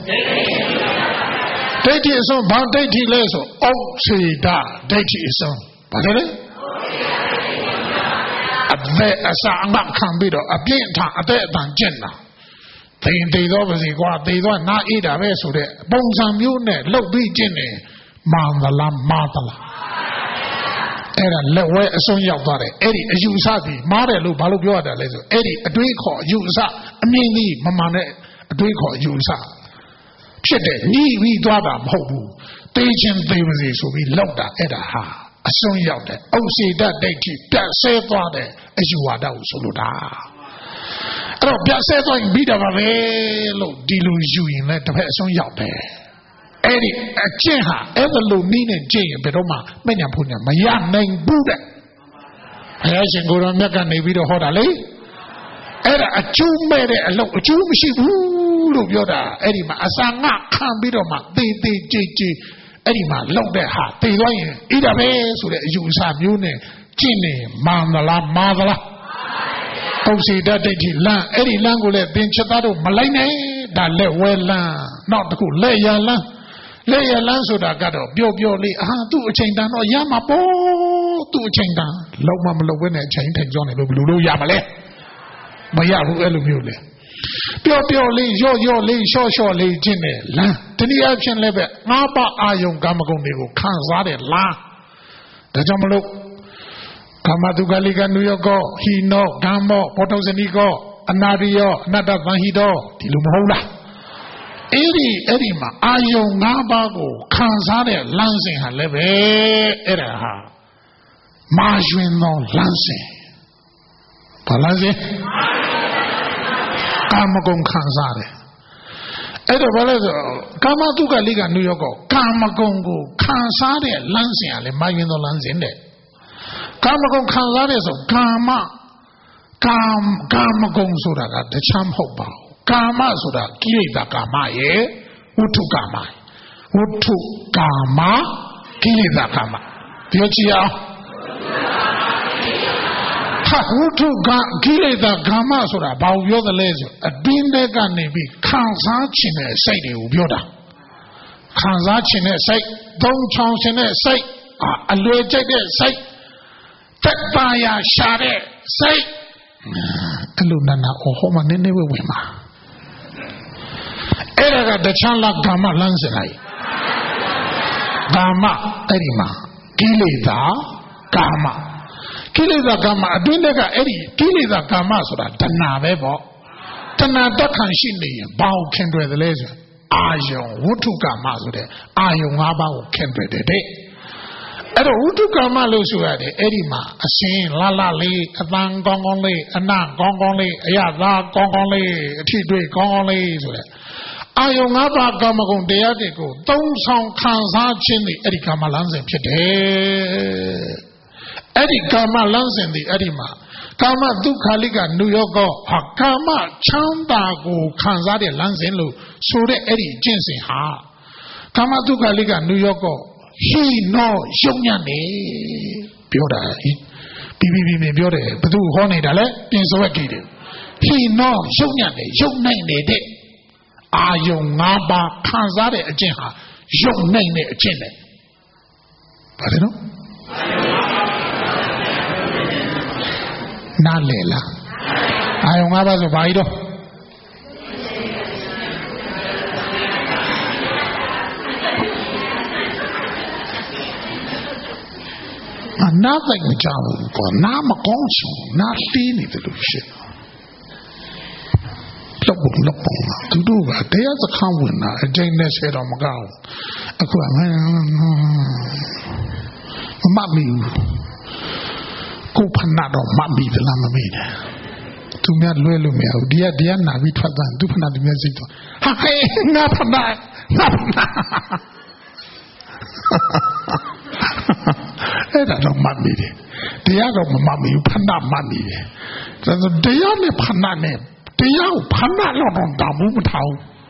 ဒိဋ္ဌိအဆုံးဘာဒိဋ္ဌိလဲဆိုဩစေတဒိဋ္ဌိအဆုံးဘာလဲအသက်အစာအငတ်ခံပြီးတော့အပြင်းထန်အသက်အတန်ကျင့်တာသိရင်သိတော့ပါစေကွာသိတော့နားအေးတာပဲဆိုတဲ့ပုံစံမျိုးနဲ့လှုပ်ပြီးကျင့်နေမှန်သလားမှားသလားအဲ့ဒါလက်ဝဲအဆုံးရောက်သွားတယ်အဲ့ဒီအယူဆပြီးမှားတယ်လို့ဘာလို့ပြောရတာလဲဆိုအဲ့ဒီအတွေးခေါ်အယူဆအမြင်ကြီးမမှန်တဲ့အတွေးခေါ်အယူဆဖြစ်တယ်ညီးပြီးသွားတာမဟုတ်ဘူးသိချင်းသိပါစေဆိုပြီးလောက်တာအဲ့ဒါဟာအဆုံးရောက်တယ်ဩစေတဒိဋ္ဌိပြတ်ဆဲသွားတယ်အယူဝါဒကိုဆိုလိုတာအဲ့တော့ပြတ်ဆဲသွားရင်ပြီးတာပါပဲလို့ဒီလိုယူရင်လည်းတစ်ဖက်အဆုံးရောက်တယ်အဲ့ဒီအကျင့်ဟာအဲ့လိုနည်းနဲ့ကျင့်ရင်ဘယ်တော့မှမညံဖို့ညမရနိုင်ဘူးတဲ့ဘုရားရှင်ကိုယ်တော်မြတ်ကနေပြီးတော့ဟောတာလေအဲ့ဒါအကျိုးမဲ့တဲ့အလုပ်အကျိုးမရှိဘူးလို့ပြောတာအဲ့ဒီမှာအစာငါခံပြီးတော့မှတေးသေးကြည်ကြည်အဲ့ဒီမှာလောက်တဲ့ဟာတေသွားရင်ဣဒါပဲဆိုတဲ့အယူအဆမျိုးနဲ့ကျင့်နေမှန်သလားမှားသလားဩစေတဒိဋ္ဌိလမ်းအဲ့ဒီလမ်းကိုလည်းသင်ချက်သားတို့မလိုက်နဲ့ဒါလက်ဝဲလမ်းနောက်တစ်ခုလက်ရလမ်းလက်ရလမ်းဆိုတာကတော့ပျော့ပျော့လေးအာသူ့အချိန်တန်တော့ရမှာပေါ့သူ့အချိန်တန်လောက်မှမလောက်ဘဲနဲ့အချိန်ထိုင်ကြောင်းနေလို့ဘယ်လိုလုပ်ရမလဲမရဘူးအဲ့လိုမျိုးလေပျော့ပျော့လေးရော့ရော့လေးရှော့ရှော့လေးခြင်းနဲ့လမ်းတနည်းအားဖြင့်လည်းပဲငါးပါးအာယုံကာမဂုဏ်တွေကိုခံစားတဲ့လမ်းဒါကြောင့်မလို့ကာမတုဂလိကနုယောကောဟိနောဂမ္မောဘောတုဇနိကောအနာရိယောအနတ္တသံဟိတောဒီလိုမဟုတ်လားအဲ့ဒီအဲ့ဒီမှာအာယုံ၅ပါးကိုခံစားတဲ့လမ်းစဉ်ဟာလည်းပဲအဲ့ဒါဟာမာယွင်သောလမ်းစဉ်ဘာလမ်းစဉ်ကာမဂုဏ်ခံစားတယ်အဲ့တော့ဘာလဲဆိုကာမတုဂလိကနုယောကောကာမဂုဏ်ကိုခံစားတဲ့လမ်းစဉ်ဟာလည်းမာယွင်သောလမ်းစဉ်တဲ့ကာမဂုဏ်ခံစားတဲ့ဆိုကာမကာမကာမဂုဏ်ဆိုတာကတခြားမဟုတ်ပါဘူးကာမဆိုတာကိလေသာကာမရဲ့ဝတ္ထုကာမဝတ္ထုကာမကိလေသာကာမပြောကြည့်အောင်ဟာဝတ္ထုကကိလေသာကာမဆိုတာဘာကိုပြောသလဲဆိုအတွင်းထဲကနေပြီးခံစားခြင်းတဲ့စိတ်တွေကိုပြောတာခံစားခြင်းတဲ့စိတ်သုံးချောင်းခြင်းတဲ့စိတ်အလွယ်ကြိုက်တဲ့စိတ်တက်ပါရရှာတဲ့စိတ်အဲ့လိုနာနာဟောမနေနေဝင်မှာအဲ့ဒါကတခြားလားကာမလမ်းစလိုက်ကာမအဲ့ဒီမှာကိလေသာကာမကိလေသာကာမအတွင်းကအဲ့ဒီကိလေသာကာမဆိုတာတဏှာပဲပေါ့တဏှာတက်ခံရှိနေရင်ဘာကိုခင်တွယ်တယ်လဲဆိုအာယုံဝတ္ထုကာမဆိုတဲ့အာယုံ၅ပါးကိုခင်တွယ်တယ်တဲ့အဲ့တော့ဝတ္ထုကာမလို့ဆိုရတယ်အဲ့ဒီမှာအစင်းလှလှလေးအတန်ကောင်းကောင်းလေးအနံ့ကောင်းကောင်းလေးအရသာကောင်းကောင်းလေးအထီတွေ့ကောင်းကောင်းလေးဆိုတဲ့အာယုံ၅ပါးကာမဂုဏ်တရားတွေကိုသုံးဆောင်ခံစားခြင်းတွေအဲ့ဒီကာမလမ်းစဉ်ဖြစ်တယ်အဲ့ဒီကာမလမ်းစဉ်တွေအဲ့ဒီမှာကာမဒုက္ခလိကနုယောကောဟာကာမချမ်းသာကိုခံစားတဲ့လမ်းစဉ်လို့ဆိုတဲ့အဲ့ဒီကျင့်စဉ်ဟာကာမဒုက္ခလိကနုယောကောဟိနောယုံညံ့နေပြောတာပြီးပြီးပြီးပြောတယ်ဘသူဟောနေတာလဲပြင်စဝက်ကြီးတယ်ဟိနောယုံညံ့နေယုံနိုင်နေတဲ့အာယုံ၅ပါးခံစားတဲ့အကျင့်ဟာယုံနိုင်တဲ့အကျင့်လေပါတယ်နော်နားလေလားအာယုံ၅ပါးဆိုဘာကြီးတော့နားသိမကြဘူးကောနားမကောင်းချင်နားတီးနေတယ်လို့ရှိရင်လောက်ပုံလောက်ပုံသူတို့ကတရားစခန်းဝင်တာအကျဉ်းနဲ့ဆဲတော့မကောင်းအခုကမမမီကိုဖနာတော့မမီတယ်လားမမီတယ်သူများလွဲလို့မရဘူးဒီကတရားနာပြီးထွက်သွားသူဖနာသူများစိတ်တော့ဟာဟဲ့ငါဖနာငါဖနာအဲ့ဒါတော့မှတ်မိတယ်တရားတော့မမှတ်မိဘူးဖဏမှတ်မိတယ်ဒါတရားနဲ့ဖဏနဲ့တရားကိုဖဏလောက်တော့တောင်းမှုမထောင်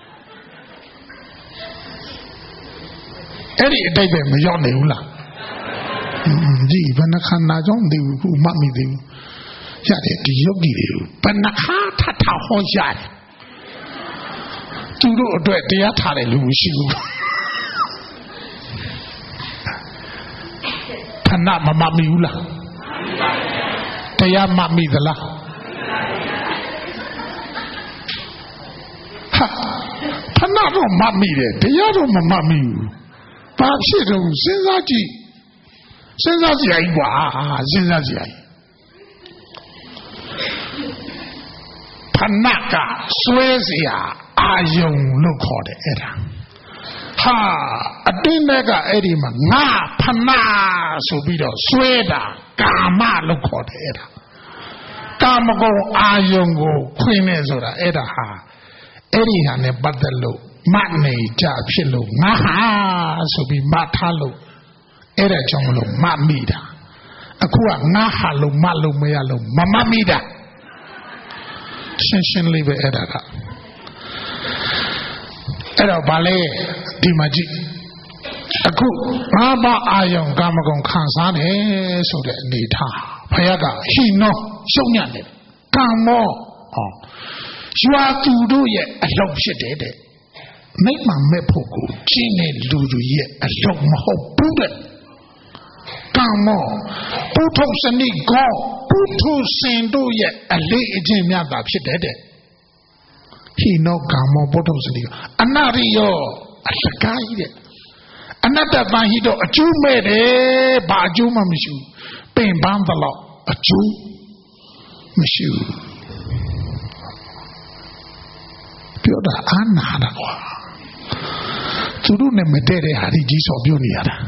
အဲ့ဒီအတိတ်ပဲမရောက်နိုင်ဘူးလားဒီဘယ်နှခါနာကြောင့်ဒီခုမှတ်မိသေးဘူးရတယ်ဒီယောဂီတွေဘယ်နှခါထထဟောရတယ်သူတို့အတွက်တရားထားတယ်လူမရှိဘူးဖဏမမမိဘူးလားတရားမမိသလားဟာဖဏတော့မမိတယ်တရားတော့မမမိဘူးဘာဖြစ်တော့စဉ်းစားကြည့်စဉ်းစားကြည့်ရင်ကွာစဉ်းစားကြည့်ရင်ဖဏကဆွဲเสียအာယုံလို့ခေါ်တယ်အဲ့ဒါဟာအတွင်းကအဲ့ဒီမှာငါဖဏဆိုပြီးတော့ဆွဲတာကာမလို့ခေါ်တယ်အဲ့ဒါကာမဂုဏ်အာယုံကိုခွင်းနေဆိုတာအဲ့ဒါဟာအဲ့ဒီဟာနဲ့ပတ်သက်လို့မနေကြဖြစ်လို့ငါဟာဆိုပြီးမထားလို့အဲ့ဒါကြောင့်မလို့မမိတာအခုကငါဟာလို့မလို့မရလို့မမမိတာရှင်းရှင်းလေးပဲအဲ့ဒါကအဲ့တော့ဗာလဲဒီမှာကြည့်အခုငါးပါးအာယုံကာမဂုဏ်ခံစားတယ်ဆိုတဲ့အနေထားဘုရားကဟိနောရှုံညံ့တယ်ကာမောဟောရွာသူတို့ရဲ့အလုပ်ဖြစ်တယ်တဲ့မိမ့်မှမဲ့ဖို့ကိုကျင်းတဲ့လူတွေရဲ့အလုပ်မဟုတ်ဘူးတဲ့ကာမောပုထုစနိကောပုထုစင်တို့ရဲ့အလေးအကျင့်များတာဖြစ်တယ်တဲ့ဟိနောကာမောပုထုစနိကောအနရိယောအလကားကြီးတဲ့အနတ္တတန်ဟိတော့အကျိုးမဲ့တယ်ဘာအကျိုးမှမရှိဘူးပင်ပန်းသလောက်အကျိုးမရှိဘူးပြောတာအာနာတာကွာသူတို့နဲ့မတည့်တဲ့ဟာကြီးဆော်ပြောနေရတာ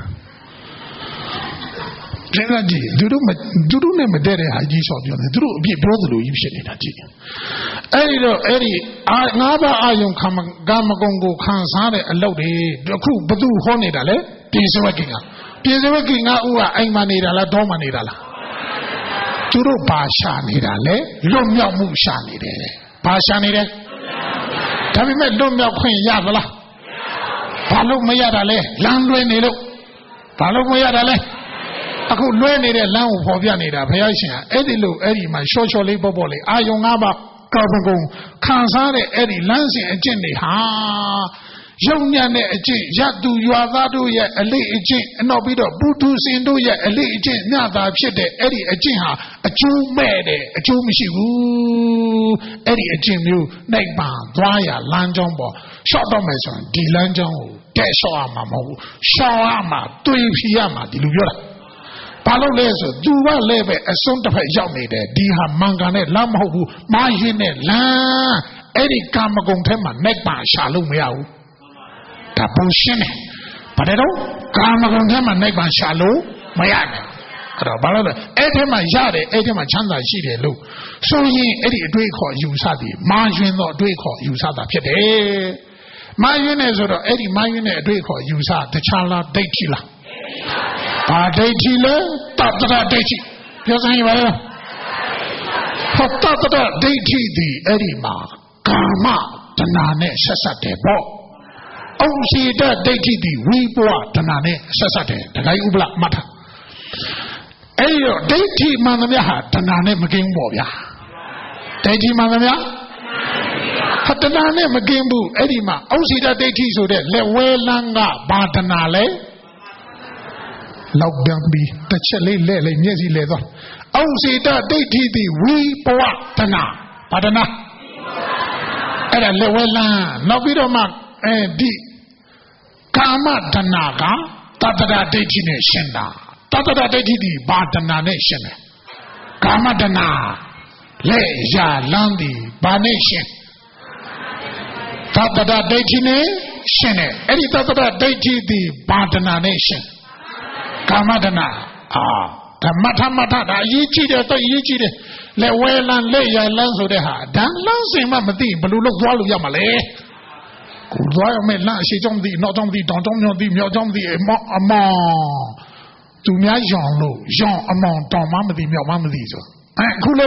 ကျန်ကြည့်သူတို့မသူတို့နဲ့မတည့်တဲ့ဟာကြီးဆော်ပြောနေသူတို့အပြစ်ပြောသလိုကြီးဖြစ်နေတာကြည့်အဲ့ဒီတော့အဲ့ဒီအာငါးပါးအာယုံခံကာမဂုဏ်ကိုခံစားတဲ့အလုပ်တွေအခုဘသူဟောနေတာလဲပြေစဝက်ကင်ကပြေစဝက်ကင်ကဥကအိမ်မှာနေတာလားတောမှာနေတာလားသူတို့ဘာရှာနေတာလဲလွတ်မြောက်မှုရှာနေတယ်ဘာရှာနေတယ်ဒါပေမဲ့လွတ်မြောက်ခွင့်ရသလားဘာလို့မရတာလဲလမ်းလွဲနေလို့ဘာလို့မရတာလဲအခုလွဲနေတဲ့လမ်းကိုပေါ်ပြနေတာဘုရားရှင်ကအဲ့ဒီလိုအဲ့ဒီမှာရှော့ရှော့လေးပေါ့ပေါ့လေးအာယုံငါးပါးကာမဂုဏ်ခံစားတဲ့အဲ့ဒီလမ်းစဉ်အကျင့်တွေဟာယုံညံ့တဲ့အကျင့်ရသူရွာသားတို့ရဲ့အလေးအကျင့်နောက်ပြီးတော့ပုထုစင်တို့ရဲ့အလေးအကျင့်ညတာဖြစ်တဲ့အဲ့ဒီအကျင့်ဟာအကျိုးမဲ့တယ်အကျိုးမရှိဘူးအဲ့ဒီအကျင့်မျိုးနှိပ်ပါသွားရလမ်းကြောင်းပေါ်ရှော့တော့မယ်ဆိုရင်ဒီလမ်းကြောင်းကိုတဲ့ရှော့ရမှာမဟုတ်ဘူးရှော့ရမှာတွေးဖြီရမှာဒီလိုပြောတာဘာလို့လဲဆိုသူကလည်းပဲအစွန်းတစ်ဖက်ရောက်နေတယ်ဒီဟာမန်ကန်နဲ့လမ်းမဟုတ်ဘူးမာရင်းနဲ့လမ်းအဲ့ဒီကာမဂုဏ်ထဲမှာနှိပ်ပါရှာလို့မရဘူးဒါပုံရှင်းတယ်ဘာတဲ့တော့ကာမဂုဏ်ထဲမှာနှိပ်ပါရှာလို့မရဘူးအဲ့တော့ဘာလို့လဲအဲ့ထဲမှာရတယ်အဲ့ထဲမှာချမ်းသာရှိတယ်လို့ဆိုရင်အဲ့ဒီအတွေ့အခေါ်ယူဆသည်မာယွင်းသောအတွေ့အခေါ်ယူဆတာဖြစ်တယ်မာယွင်းနေဆိုတော့အဲ့ဒီမာယွင်းတဲ့အတွေ့အခေါ်ယူဆတခြားလားဒိဋ္ဌိလားဘာဒိဋ္ဌိလဲတတ္တရဒိဋ္ဌိပြောစမ်းရပါလားဟောတတ္တရဒိဋ္ဌိဒီအဲ့ဒီမှာကာမတဏှာနဲ့ဆက်ဆက်တယ်ပေါ့အောင်ရှိတဲ့ဒိဋ္ဌိဒီဝိပဝတဏှာနဲ့ဆက်ဆက်တယ်ဒဂိုင်းဥပလမတ်တာအဲ့ဒီတော့ဒိဋ္ဌိမှန်သမျှဟာတဏှာနဲ့မကင်းဘူးပေါ့ဗျာဒိဋ္ဌိမှန်သမျှဟာတဏှာနဲ့မကင်းဘူးအဲ့ဒီမှာအောင်ရှိတဲ့ဒိဋ္ဌိဆိုတဲ့လက်ဝဲလန်းကဘာတဏှာလဲလောက်ပြန်ပြီးတစ်ချက်လေးလဲလေးမျက်စိလဲသွားအောင်စီတဒိဋ္ဌိတိဝိပဝတနာဘာတနာအဲ့ဒါလက်ဝဲလန်းနောက်ပြီးတော့မှအဲဒီကာမတနာကတတ္တရဒိဋ္ဌိနဲ့ရှင်းတာတတ္တရဒိဋ္ဌိတိဘာတနာနဲ့ရှင်းတယ်ကာမတနာလက်ရလန်းသည်ဘာနဲ့ရှင်းတတ္တရဒိဋ္ဌိနဲ့ရှင်းတယ်အဲ့ဒီတတ္တရဒိဋ္ဌိတိဘာတနာနဲ့ရှင်းကာမတနာအာဓမ္မထမထဒါအရေးကြီးတယ်တော့အရေးကြီးတယ်လက်ဝဲလန်းလက်ရလန်းဆိုတဲ့ဟာဒါလန်းစင်မှမသိဘယ်လိုလုပ်သွားလို့ရမှာလဲကိုသွားရမယ်လန်းအရှိကြောင့်မသိနောက်ကြောင့်မသိတောင်ကြောင့်မသိမြောက်ကြောင့်မသိအမောအမောသူများရောင်လို့ရောင်အမောင်တောင်မှမသိမြောက်မှမသိဆိုအဲအခုလည်းပဲ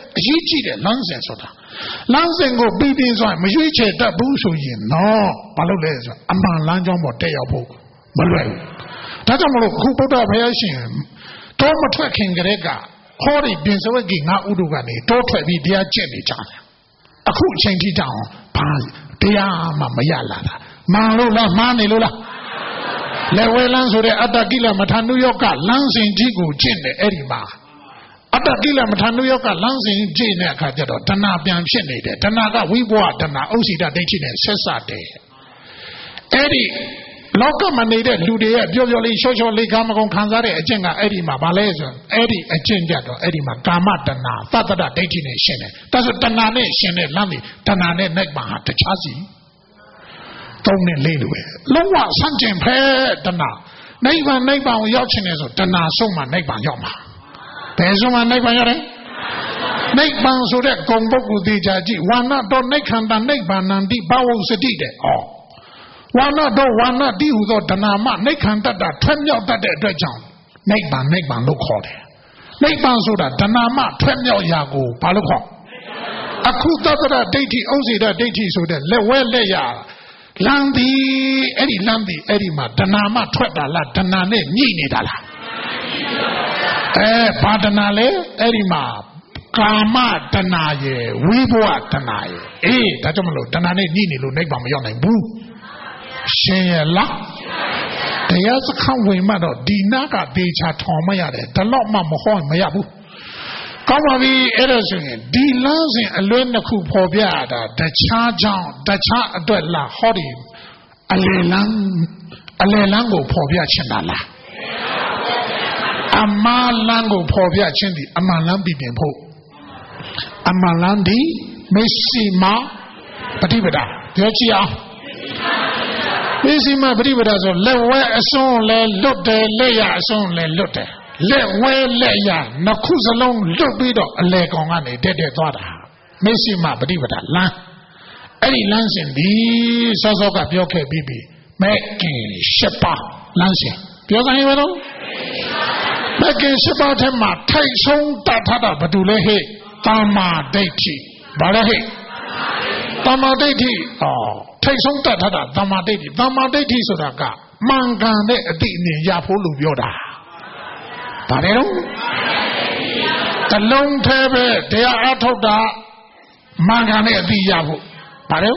အရေးကြီးတယ်လမ်းစဉ်ဆိုတာလမ်းစဉ်ကိုပြီးပြီးဆိုရင်မရွေးချယ်တတ်ဘူးဆိုရင်တော့ဘာလို့လဲဆိုအမှန်လမ်းကြောင်းပေါ်တက်ရောက်ဖို့မလွယ်ဘူးဒါကြောင့်မလို့ခုဗုဒ္ဓဘုရားရှင်တော့မထွက်ခင်ကလေးကဟောဒီပြင်စဝက်ကြီးငါဥဒုကနေတော့ထွက်ပြီးတရားကျင့်နေကြတယ်အခုအချိန်ထိတောင်ဘာတရားမှမရလာတာမှန်လို့လားမှားနေလို့လားလေဝဲလန်းဆိုတဲ့အတ္တကိလမထာနုယောကလမ်းစဉ်ကြီးကိုကျင့်တယ်အဲ့ဒီမှာအတ္တကိလမထာနုယောကလမ်းစဉ်ကျင့်တဲ့အခါကျတော့တဏှာပြန်ဖြစ်နေတယ်တဏှာကဝိဘဝတဏှာဥစ္စည်းတဒိဋ္ဌိနဲ့ဆက်စပ်တယ်အဲ့ဒီလောကမှာနေတဲ့လူတွေရဲ့ပြောပြောလေးရှော့ရှော့လေးကာမဂုဏ်ခံစားတဲ့အကျင့်ကအဲ့ဒီမှာဗာလဲဆိုအဲ့ဒီအကျင့်ကြတော့အဲ့ဒီမှာကာမတဏှာသတ္တဒဒိဋ္ဌိနဲ့ရှင်တယ်ဒါဆိုတဏှာနဲ့ရှင်တဲ့လမ်းတွေတဏှာနဲ့နိဗ္ဗာန်ဟာတခြားစီသုံးနဲ့လေးလိုပဲလုံးဝဆန့်ကျင်ဖဲတဏှာနိဗ္ဗာန်နိဗ္ဗာန်ကိုရောက်ချင်တယ်ဆိုတဏှာဆုံးမှနိဗ္ဗာန်ရောက်မှာဘယ်ဆုံးမှနိဗ္ဗာန်ရောက်တယ်နိဗ္ဗာန်ဆိုတဲ့ဂုံပုဂ္ဂိုလ်သေးချာကြည့်ဝါနတော်နိခန္တနိဗ္ဗာန်န္တိဘဝစတိတဲ့ဩဝါနတော်ဝါနတိဟူသောတဏှာမနိခန္တတထွက်မြောက်တတ်တဲ့အတွက်ကြောင့်နိဗ္ဗာန်နိဗ္ဗာန်လို့ခေါ်တယ်နိဗ္ဗာန်ဆိုတာတဏှာမထွက်မြောက်ရာကိုဘာလို့ခေါ်အခုသတ္တရဒိဋ္ဌိဥစ္စေတဒိဋ္ဌိဆိုတဲ့လက်ဝဲလက်ရလမ်းဒီအဲ့ဒီလမ်းဒီအဲ့ဒီမှာတဏှာမထွက်တာလားတဏှာနဲ့ညှိနေတာလားအဲဘာတဏှာလဲအဲ့ဒီမှာကာမတဏှာရဲ့ဝိဘဝတဏှာရဲ့အေးဒါကြောင့်မလို့တဏှာနဲ့ညှိနေလို့နိဗ္ဗာန်မရောက်နိုင်ဘူးရှင်ရလားတရားစခန်းဝင်မှတော့ဒီနာကသေချာထောင်မရတယ်ဒါတော့မှမဟောမရဘူးကောင်းပါပြီအဲ့ဒါဆိုရင်ဒီလမ်းစဉ်အလွဲနှစ်ခုပေါ်ပြရတာတခြားကြောင့်တခြားအတွက်လားဟောဒီအလေလန်းအလေလန်းကိုပေါ်ပြချင်တာလားအမှန်လန်းကိုပေါ်ပြခြင်းဒီအမှန်လန်းပြီးတင်ဖို့အမှန်လန်းဒီမရှိမပฏิပဒါပြောကြည့်အောင်မရှိမပฏิပဒါဆိုလက်ဝဲအစွန်းလဲလွတ်တယ်လက်ရအစွန်းလဲလွတ်တယ်လက်ဝဲလက်ရနှစ်ခုစလုံးလွတ်ပြီးတော့အလေကောင်ကနေတက်တက်သွားတာမရှိမပฏิပဒါလမ်းအဲ့ဒီလမ်းစဉ်ဒီစောစောကပြောခဲ့ပြီးပြီမဲ့ကင်ရှစ်ပါးလမ်းစဉ်ပြောကြရင်ဘယ်လိုမဲ့ကင်ရှစ်ပါးထဲမှာထိုက်ဆုံးတတ်ထားတာဘာတူလဲဟဲ့တမ္မာဒိဋ္ဌိဘာလဲဟဲ့တမ္မာဒိဋ္ဌိဩထိတ်ဆုံးတတ်ထားတာတမ္မာဒိဋ္ဌိတမ္မာဒိဋ္ဌိဆိုတာကမှန်ကန်တဲ့အတိအမြင်ရဖို့လို့ပြောတာဗါတယ်နော်တလုံးသေးပဲတရားအထုတ်တာမှန်ကန်တဲ့အတိရဖို့ဗါတယ်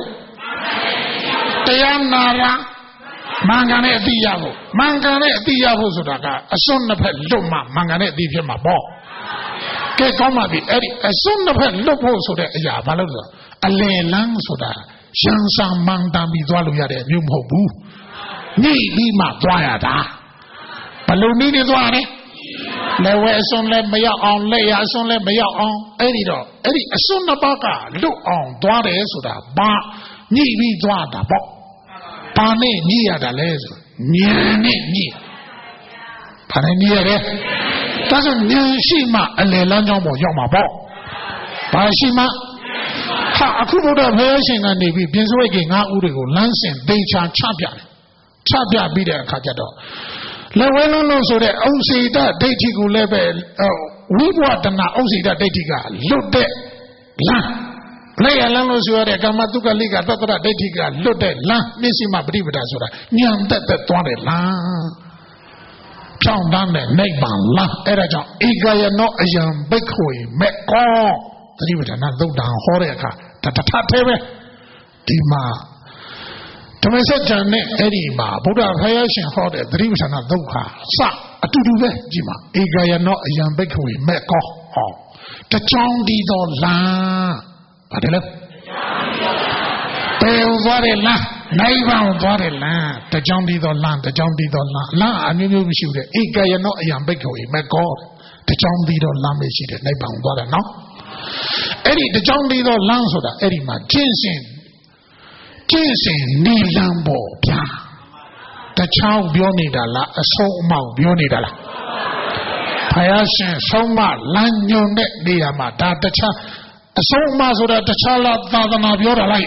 တရားနာတာမှန်ကန်တဲ့အတိရဖို့မှန်ကန်တဲ့အတိရဖို့ဆိုတာကအစွန်းနှစ်ဖက်လွတ်မှမှန်ကန်တဲ့အတိဖြစ်မှာပေါ့ကဲကောင်းပါပြီအဲ့ဒီအစွန်းနှစ်ဖက်လွတ်ဖို့ဆိုတဲ့အရာဘာလို့လဲအလယ်လန်းဆိုတာရန်ဆောင်မှန်တမ်းပြီးသွားလို့ရတဲ့အမျိုးမဟုတ်ဘူးညှိပြီးမှသွားရတာဘလို့နည်းနေသွားတယ်လဲဝဲအစွန်းလဲမရောက်အောင်လက်ရအစွန်းလဲမရောက်အောင်အဲ့ဒီတော့အဲ့ဒီအစွန်းနှစ်ပါးကလွတ်အောင်သွားတယ်ဆိုတာဘာညှိပြီးသွားတာပေါ့ဘာနဲ့ညှိရတာလဲဆိုဉာဏ်နဲ့ညှိဘာနဲ့ညှိရတယ်ဒါဆိုဉာဏ်ရှိမှအလယ်လမ်းကြောင်းပေါ်ရောက်မှာပေါ့ဘာရှိမှဟာအခုဘုရားဘုရားရှင်ကနေပြီးပြင်စဝိတ်ကြီးငါးဦးတွေကိုလမ်းစဉ်သိချာချပြတယ်ချပြပြီးတဲ့အခါကျတော့လက်ဝဲလုံးလုံးဆိုတဲ့ဥစ္စေတဒိဋ္ဌိကိုလည်းပဲဝိဘဝတဏှာဥစ္စေတဒိဋ္ဌိကလွတ်တဲ့လမ်းလက်ရလမ်းလို့ဆိုရတဲ့ကာမတုကလိကသတ္တရဒိဋ္ဌိကလွတ်တဲ့လမ်းမျက်စိမှပฏิပဒါဆိုတာညံတက်တက်သွားတဲ့လမ်းဖြောင်းတန်းတဲ့နိဗ္ဗာန်လမ်းအဲ့ဒါကြောင့်ဧကယနောအယံဘိက္ခွေမဲ့ကောသတိပဋ္ဌာန်သုတ်တံဟောတဲ့အခါတထထဲပဲဒီမှာဓမ္မစကြာနဲ့အဲ့ဒီမှာဗုဒ္ဓဘုရားရှင်ဟောတဲ့သတိပဋ္ဌာန်သုတ်ဟာစအတူတူပဲကြည်မှာဧကယနောအယံဘိက္ခွေမဲ့ကောဟောတချောင်းဒီသောလမ်းပါတယ်လေပေသွားတယ်လားနိုင်ပါသွားတယ်လားတချောင်းဒီသောလမ်းတချောင်းဒီသောလမ်းလမ်းအမျိုးမျိုးမရှိဘူးတဲ့ဧကယနောအယံဘိက္ခွေမဲ့ကောတချောင်းဒီသောလမ်းမရှိတယ်နိုင်ပါသွားတယ်နော်အဲ့ဒီတကြောင်သေးသောလမ်းဆိုတာအဲ့ဒီမှာကျင့်စဉ်ကျင့်စဉ်နေလမ်းပေါ်ဗျာတခြားပြောနေတာလားအဆုံးအမောက်ပြောနေတာလားဘုရားရှင်ဆုံးမလမ်းညွန်တဲ့နေရာမှာဒါတခြားအဆုံးအမဆိုတာတခြားလားသာသနာပြောတာလိုက်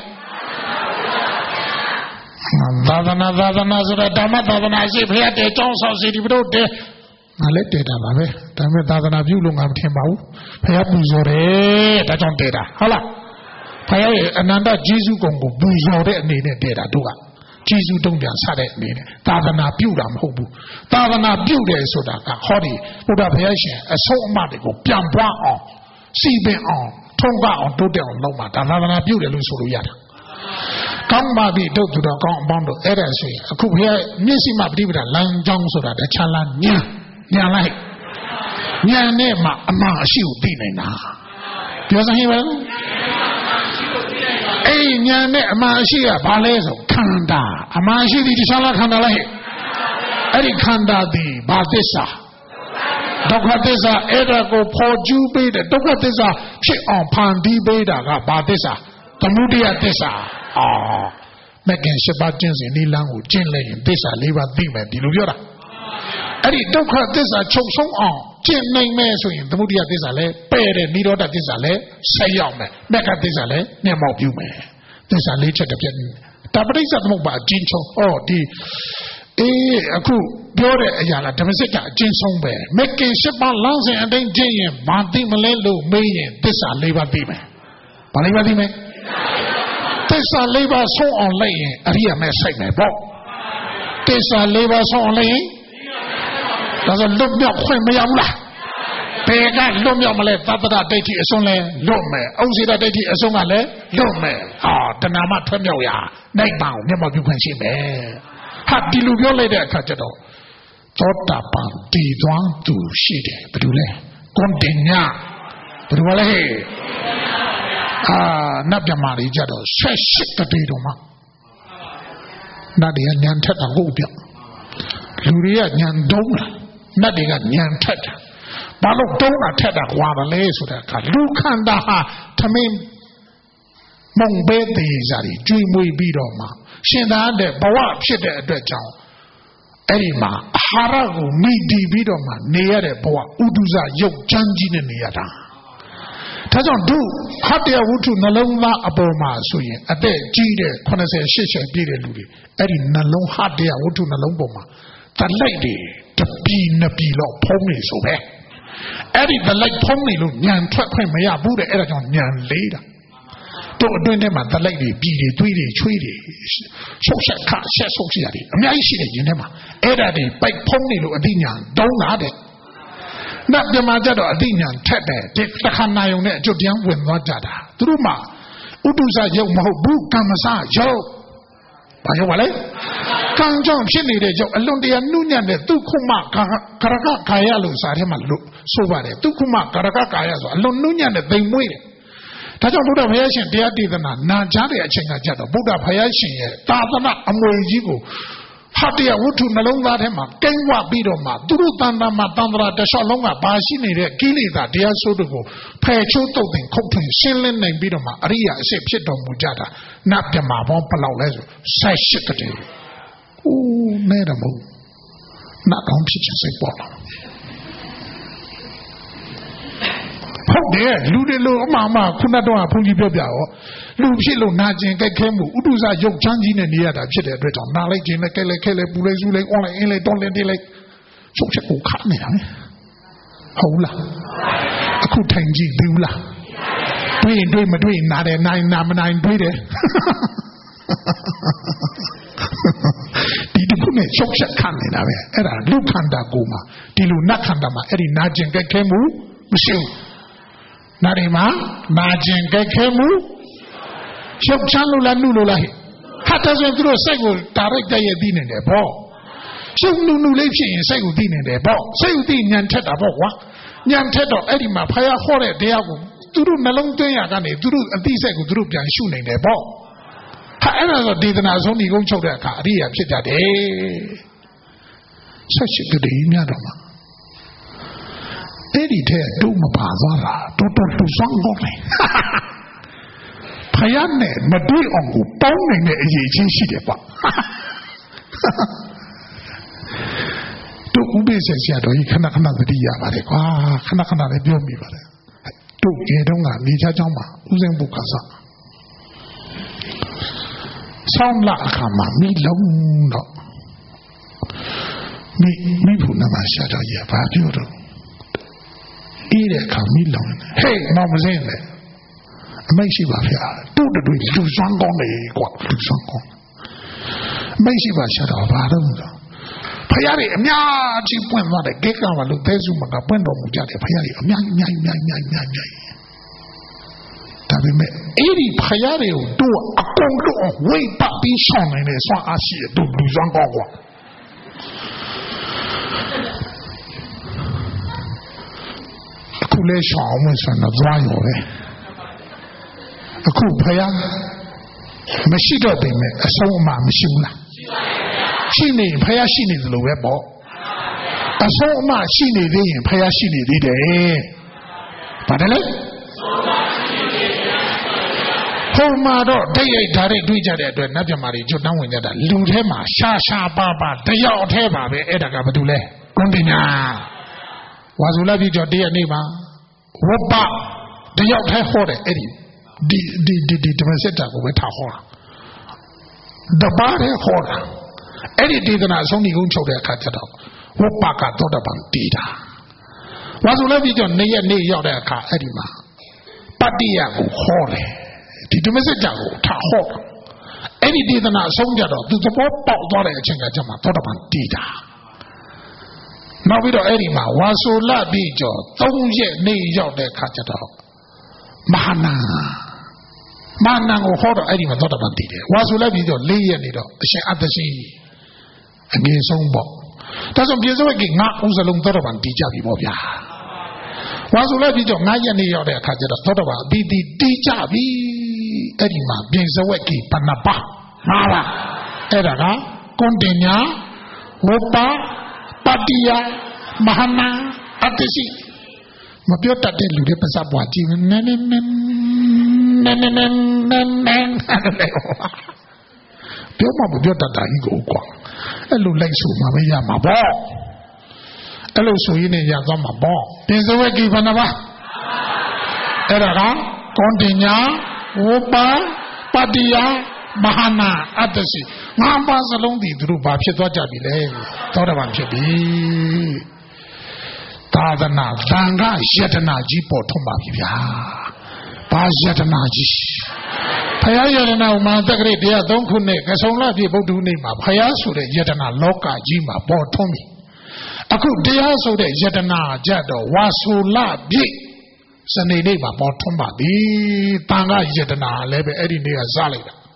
သာသနာသာသနာဆိုတာဓမ္မသာသနာရှိဘုရားတဲ့ကျောင်းဆောင်စီဒီဘုတို့တဲ့ငါလည်းတည်တာပါပဲဒါပေမဲ့သာသနာပြုလို့ငါမထင်ပါဘူးဘုရားပူဇော်တယ်ဒါကြောင့်တည်တာဟုတ်လားဘုရားရဲ့အနန္တကျေးဇူးကုံကိုပူဇော်တဲ့အနေနဲ့တည်တာတို့ကကျေးဇူးတုံးပြန်ဆတဲ့အနေနဲ့သာသနာပြုတာမဟုတ်ဘူးသာသနာပြုတယ်ဆိုတာကဟောဒီဘုရားဘုရားရှင်အဆုံးအမတွေကိုပြန်ပွားအောင်စီပင်အောင်ထုံးကအောင်တိုးတက်အောင်လုပ်မှာဒါသာသနာပြုတယ်လို့ဆိုလို့ရတာကောင်းပါပြီတို့သူတော်ကောင်းအပေါင်းတို့အဲ့ဒါဆိုရင်အခုဘုရားမျက်စိမှပฏิပဒါလမ်းကြောင်းဆိုတာတခြားလမ်းညာညာလိုက်ညာနဲ့မှအမှန်အရှိကိုသိနိုင်တာပြောစမ်းဟိပါလားအေးညာနဲ့အမှန်အရှိကဘာလဲဆိုခန္ဓာအမှန်အရှိဒီတခြားလားခန္ဓာလားဟဲ့အဲ့ဒီခန္ဓာဒီဘာသစ္စာဒုက္ခသစ္စာအဲ့ဒါကိုဖော်ကျူးပေးတယ်ဒုက္ခသစ္စာဖြစ်အောင်ဖန်တီးပေးတာကဘာသစ္စာသမုဒယသစ္စာအာမကင်ရှိပါကျင့်စဉ်ဒီလမ်းကိုကျင့်လိုက်ရင်သစ္စာ၄ပါးသိမယ်ဒီလိုပြောတာအဲ့ဒီဒုက္ခသစ္စာချုပ်ဆုံးအောင်ကျင့်နိုင်မယ်ဆိုရင်သမုဒယသစ္စာလည်းပယ်တယ်နိရောဓသစ္စာလည်းဆက်ရောက်မယ်မကသစ္စာလည်းမျက်မှောက်ပြုမယ်သစ္စာ၄ချက်တစ်ပြည့်တပဋိစ္စသမုပ္ပါအကျဉ်းချုပ်ဩဒီအေးအခုပြောတဲ့အရာလားဓမ္မစစ်ကအကျဉ်းဆုံးပဲမကင်ရှိပါလမ်းစဉ်အတိုင်းကျင့်ရင်ဘာသိမလဲလို့မေးရင်သစ္စာ၄ပါးသိမယ်ဘာ၄ပါးသိမယ်သစ္စာ၄ပါးဆုံးအောင်လိုက်ရင်အရိယာမဲဆိုင်မယ်ပေါ့သစ္စာ၄ပါးဆုံးအောင်လိုက်ရင်ဒါဆိုလွတ်မြောက်ခွင့်မရဘူးလားဘယ်ကလွတ်မြောက်မလဲသတ္တရဒိဋ္ဌိအစွန်းလဲလွတ်မယ်ဥစ္စေတဒိဋ္ဌိအစွန်းကလည်းလွတ်မယ်အာတဏှာမထွက်မြောက်ရနိုင်ပါအောင်မျက်မှောက်ပြုခွင့်ရှိမယ်ဟာဒီလိုပြောလိုက်တဲ့အခါကျတော့သောတာပန်တည်သွားသူရှိတယ်ဘယ်လိုလဲကွန်တင်ညာဘယ်လိုလဲအာနတ်မြမာတွေကြတော့ဆက်ရှိတတိတော်မှာနတ်တွေကညံထက်တာဟုတ်ပြလူတွေကညံတုံးတာနတ်တွေကညံထက်တာဘာလို့တုံးတာထက်တာကွာလဲဆိုတဲ့အခါလူခန္ဓာဟာသမင်းမုံပဲသေးစားတွေကျွေးမွေးပြီးတော့မှရှင်သာတဲ့ဘဝဖြစ်တဲ့အတွက်ကြောင့်အဲ့ဒီမှာအာဟာရကိုမိတီးပြီးတော့မှနေရတဲ့ဘဝဥဒုဇရုပ်ချမ်းကြီးနဲ့နေရတာဒါကြောင့်ဒုဟတ္တယဝုထုနှလုံးသားအပေါ်မှာဆိုရင်အသက်ကြီးတဲ့eighty eightyပြည့်တဲ့လူတွေအဲ့ဒီနှလုံးဟတ္တယဝုထုနှလုံးပေါ်မှာတလိုက်တွေတပီနှစ်ပီလောက်ဖုံးနေဆိုပဲအဲ့ဒီတလိုက်ဖုံးနေလို့ညံထွက်ခွင့်မရဘူးတဲ့အဲ့ဒါကြောင့်ညံလေးတာတို့အတွင်းထဲမှာတလိုက်တွေပြည်တွေသွေးတွေချွေးတွေရှုပ်ဆက်ခါဆက်ဆုပ်စီရတယ်အများကြီးရှိတယ်ယင်ထဲမှာအဲ့ဒါတွေပိုက်ဖုံးနေလို့အသိဉာဏ်တုံးတာတဲ့နတ်ပြမကြတော့အသိဉာဏ်ထက်တယ်ဒီသခဏယုံနဲ့အကျွတ်ပြန်ဝင်သွားကြတာသူတို့မှာဥဒုဇယုတ်မဟုတ်ဘူးကမ္မစယုတ်ဘာယုတ်ပါလဲကံကြောင့်ဖြစ်နေတဲ့ယုတ်အလွန်တရာနှုညံ့တဲ့ဒုက္ခမကာရကကာယလို့စာထဲမှာလို့ဆိုပါတယ်ဒုက္ခမကာရကကာယဆိုအလွန်နှုညံ့တဲ့သိမ်မွေးတယ်ဒါကြောင့်ဗုဒ္ဓဘုရားရှင်တရားဒေသနာနာကြားတဲ့အချိန်ကကြတော့ဗုဒ္ဓဘုရားရှင်ရဲ့သာသနာအမွေကြီးကိုဟတ္တယဝုထုနှလုံးသားထဲမှာကိန်းဝပြီးတော့မှသူတို့တန်တမ်းမှာတန်ត្រာတလျှောက်လုံးကဘာရှိနေတဲ့ကိလေသာတရားဆိုးတို့ကိုဖယ်ချိုးတုတ်တင်ခုတ်ထွင်ရှင်းလင်းနိုင်ပြီးတော့မှအရိယာအစစ်ဖြစ်တော်မူကြတာနတ်ပြမာဘောဘလောက်လဲဆိုeighty-eightတည်းဦးနဲတယ်မဟုတ်နတ်ကောင်းဖြစ်ခြင်းစိတ်ပေါ်လာဟုတ်တယ်လူတွေလို့အမှန်မှခုနတော့ဘုန်းကြီးပြောပြရောလူဖြစ်လို့နာကျင်ကြိုက်ခဲမှုဥဒုဇရုပ်ချမ်းကြီးနဲ့နေရတာဖြစ်တဲ့အတွက်ကြောင့်နာလိုက်ခြင်းနဲ့ကြိုက်လိုက်ခဲလိုက်ပူလိုက်ဆူလိုက်អွန်လိုက်အင်းလိုက်တွန်းလိုက်တေးလိုက်ချုပ်ချက်ကိုခါနေတာလေဟုတ်လားအခုထိုင်ကြည့်ဘူးလားတွေးတွေးမတွေးနာတယ်နိုင်နာမနိုင်တွေးတယ်ဒီတခုနဲ့ချုပ်ချက်ခံနေတာပဲအဲ့ဒါလူခန္ဓာကိုယ်မှာဒီလူနတ်ခန္ဓာမှာအဲ့ဒီနာကျင်ကြိုက်ခဲမှုမရှိဘူးနာရီမှာနာကျင်ကြိုက်ခဲမှုရုပ်ချမ်းလို့လားနှုလို့လားဟဲ့ဟာတဆိုရင်သူတို့စိတ်ကိုဒါရိုက်တည့်ရသိနေတယ်ပေါ့ရုပ်နှုနှုလေးဖြစ်ရင်စိတ်ကိုသိနေတယ်ပေါ့စိတ်ကိုသိညံထက်တာပေါ့ကွာညံထက်တော့အဲ့ဒီမှာဖယားဟောတဲ့တရားကိုသူတို့နှလုံးသွင်းရကနေသူတို့အသိစိတ်ကိုသူတို့ပြန်ရှုနိုင်တယ်ပေါ့ဟာအဲ့ဒါဆိုဒေသနာဆုံးဒီကုန်းချုပ်တဲ့အခါအရိယာဖြစ်ကြတယ်ဆက်ရှိတဲ့ဒီမြတ်တော်မှာအဲ့ဒီထဲတို့မပါသွားတာတော်တော်တူဆောင်တော့လေဖယားနဲ့မတွေ့အောင်ကိုပေါင်းနိုင်တဲ့အရေးချင်းရှိတယ်ပေါ့တို့ဥပိ္ပစေဆရာတော်ကြီးခဏခဏသတိရပါတယ်ကွာခဏခဏလည်းပြောမိပါတယ်တို့ကျေတုံးကနေချကြောင်းမှာဥစဉ်ဘုခါစဆောင်းလာအခါမှာမိလုံးတော့မိမိဖို့နမရှာတော့ရဘာပြောတော့အေးတဲ့ခါမိလောင်ဟေးမောင်မစင်းလေအမိတ်ရှိပါဗျာတို့တို့လူစွမ်းကောင်းလေကွာလူစွမ်းကောင်းအမိတ်ရှိပါရှာတော့ဘာတော့ဖယားတွေအများကြီးပွင့်သွားတယ်ကိကမှာလို့သဲစုမှာကပွင့်တော်မူကြတယ်ဖယားတွေအများကြီးအများကြီးအများကြီးအများကြီးဒါပေမဲ့အဲ့ဒီဖယားတွေကိုတို့အကုန်လုံးဝိတ်ပတ်ပြီးဆောင်နိုင်တယ်ဆွမ်းအားရှိတဲ့တို့လူစွမ်းကောင်းကွာအခုလဲရှောင်းမဆန်တော့သွားရောပဲအခုဖယားမရှိတော့ပေမဲ့အဆုံးအမမရှိဘူးလားရှိနေဖယားရှိနေသလိုပဲပေါ့အဆုံးအမရှိနေသေးရင်ဖယားရှိနေသေးတယ်ပါတယ်လေဟိုမှာတော့တိတ်ရိတ်ဓာတ်ရိတ်တွေးကြတဲ့အတွက်နတ်ပြမာတွေကျွတ်တောင်းဝင်ကြတာလူထဲမှာရှာရှာပါပါတယောက်ထဲပါပဲအဲ့ဒါကဘာတူလဲကွန်တင်ညာဝါဇူလာပြည်ကျော်တရက်နေ့မှာဝပတယောက်ထဲဟောတယ်အဲ့ဒီဒီဒီဒီဒီဓမ္မစက်တာကိုပဲထားဟောတာတပါးထဲဟောတာအဲ့ဒီဒေသနာအဆုံးဒီကုန်းချုပ်တဲ့အခါကျတော့ဝပကတော့တပံတည်တာဝါဇူလာပြည်ကျော်နေ့ရက်နေ့ရောက်တဲ့အခါအဲ့ဒီမှာပတ္တိယကိုဟောတယ်ဒီဓမ္မစကြာကိုထားဟောအဲ့ဒီဒေသနာအဆုံးကြတော့သူသဘောပေါက်သွားတဲ့အချိန်ကကျမှသောတပန်တည်တာနောက်ပြီးတော့အဲ့ဒီမှာဝါဆိုလပြီးကျော်သုံးရက်နေရောက်တဲ့ခါကျတော့မဟာနာမဟာနာကိုဟောတော့အဲ့ဒီမှာသောတပန်တည်တယ်ဝါဆိုလပြီးကျော်လေးရက်နေတော့အရှင်အတ္တရှိအငယ်ဆုံးပေါ့ဒါဆိုပြေစိုးကငါဥစလုံးသောတပန်တည်ကြပြီပေါ့ဗျာဝါဆိုလပြီးကျော်ငါရက်နေရောက်တဲ့အခါကျတော့သောတပန်အပြီးတည်တည်ကြပြီအဲ့ဒီမှာပြင်စဝက်ကြီးပဏ္ဏပါငါပါအဲ့ဒါကကွန်တင်ညာဝပပတ္တိယမဟာနာအတ္တရှိမပြောတတ်တဲ့လူတွေပစပွားကြည့်နဲနဲနဲနဲနဲနဲနဲနဲပြောမှမပြောတတ်တာကြီးကိုကွာအဲ့လိုလိုက်ဆိုမှမရမှာပေါ့အဲ့လိုဆိုရင်လည်းရသွားမှာပေါ့ပြင်စဝက်ကြီးပဏ္ဏပါအဲ့ဒါကကွန်တင်ညာဝပပတ္တိယမဟာနာအတ္တရှိငါးပါးစလုံးဒီသူတို့ဘာဖြစ်သွားကြပြီလဲသောတပန်ဖြစ်ပြီသာသနာသံဃာယတနာကြီးပေါ်ထွန်းပါပြီဗျာဘာယတနာကြီးဖယားယတနာမှာတက္ကရာတရားသုံးခုနဲ့ကဆုံလပြည့်ဗုဒ္ဓနေ့မှာဖယားဆိုတဲ့ယတနာလောကကြီးမှာပေါ်ထွန်းပြီအခုတရားဆိုတဲ့ယတနာကြတော့ဝါဆိုလပြည့်စနေနေ့မှာပေါ်ထွန်းပါပြီတန်ခါယတနာလည်းပဲအဲ့ဒီနေ့ကစလိုက်တာ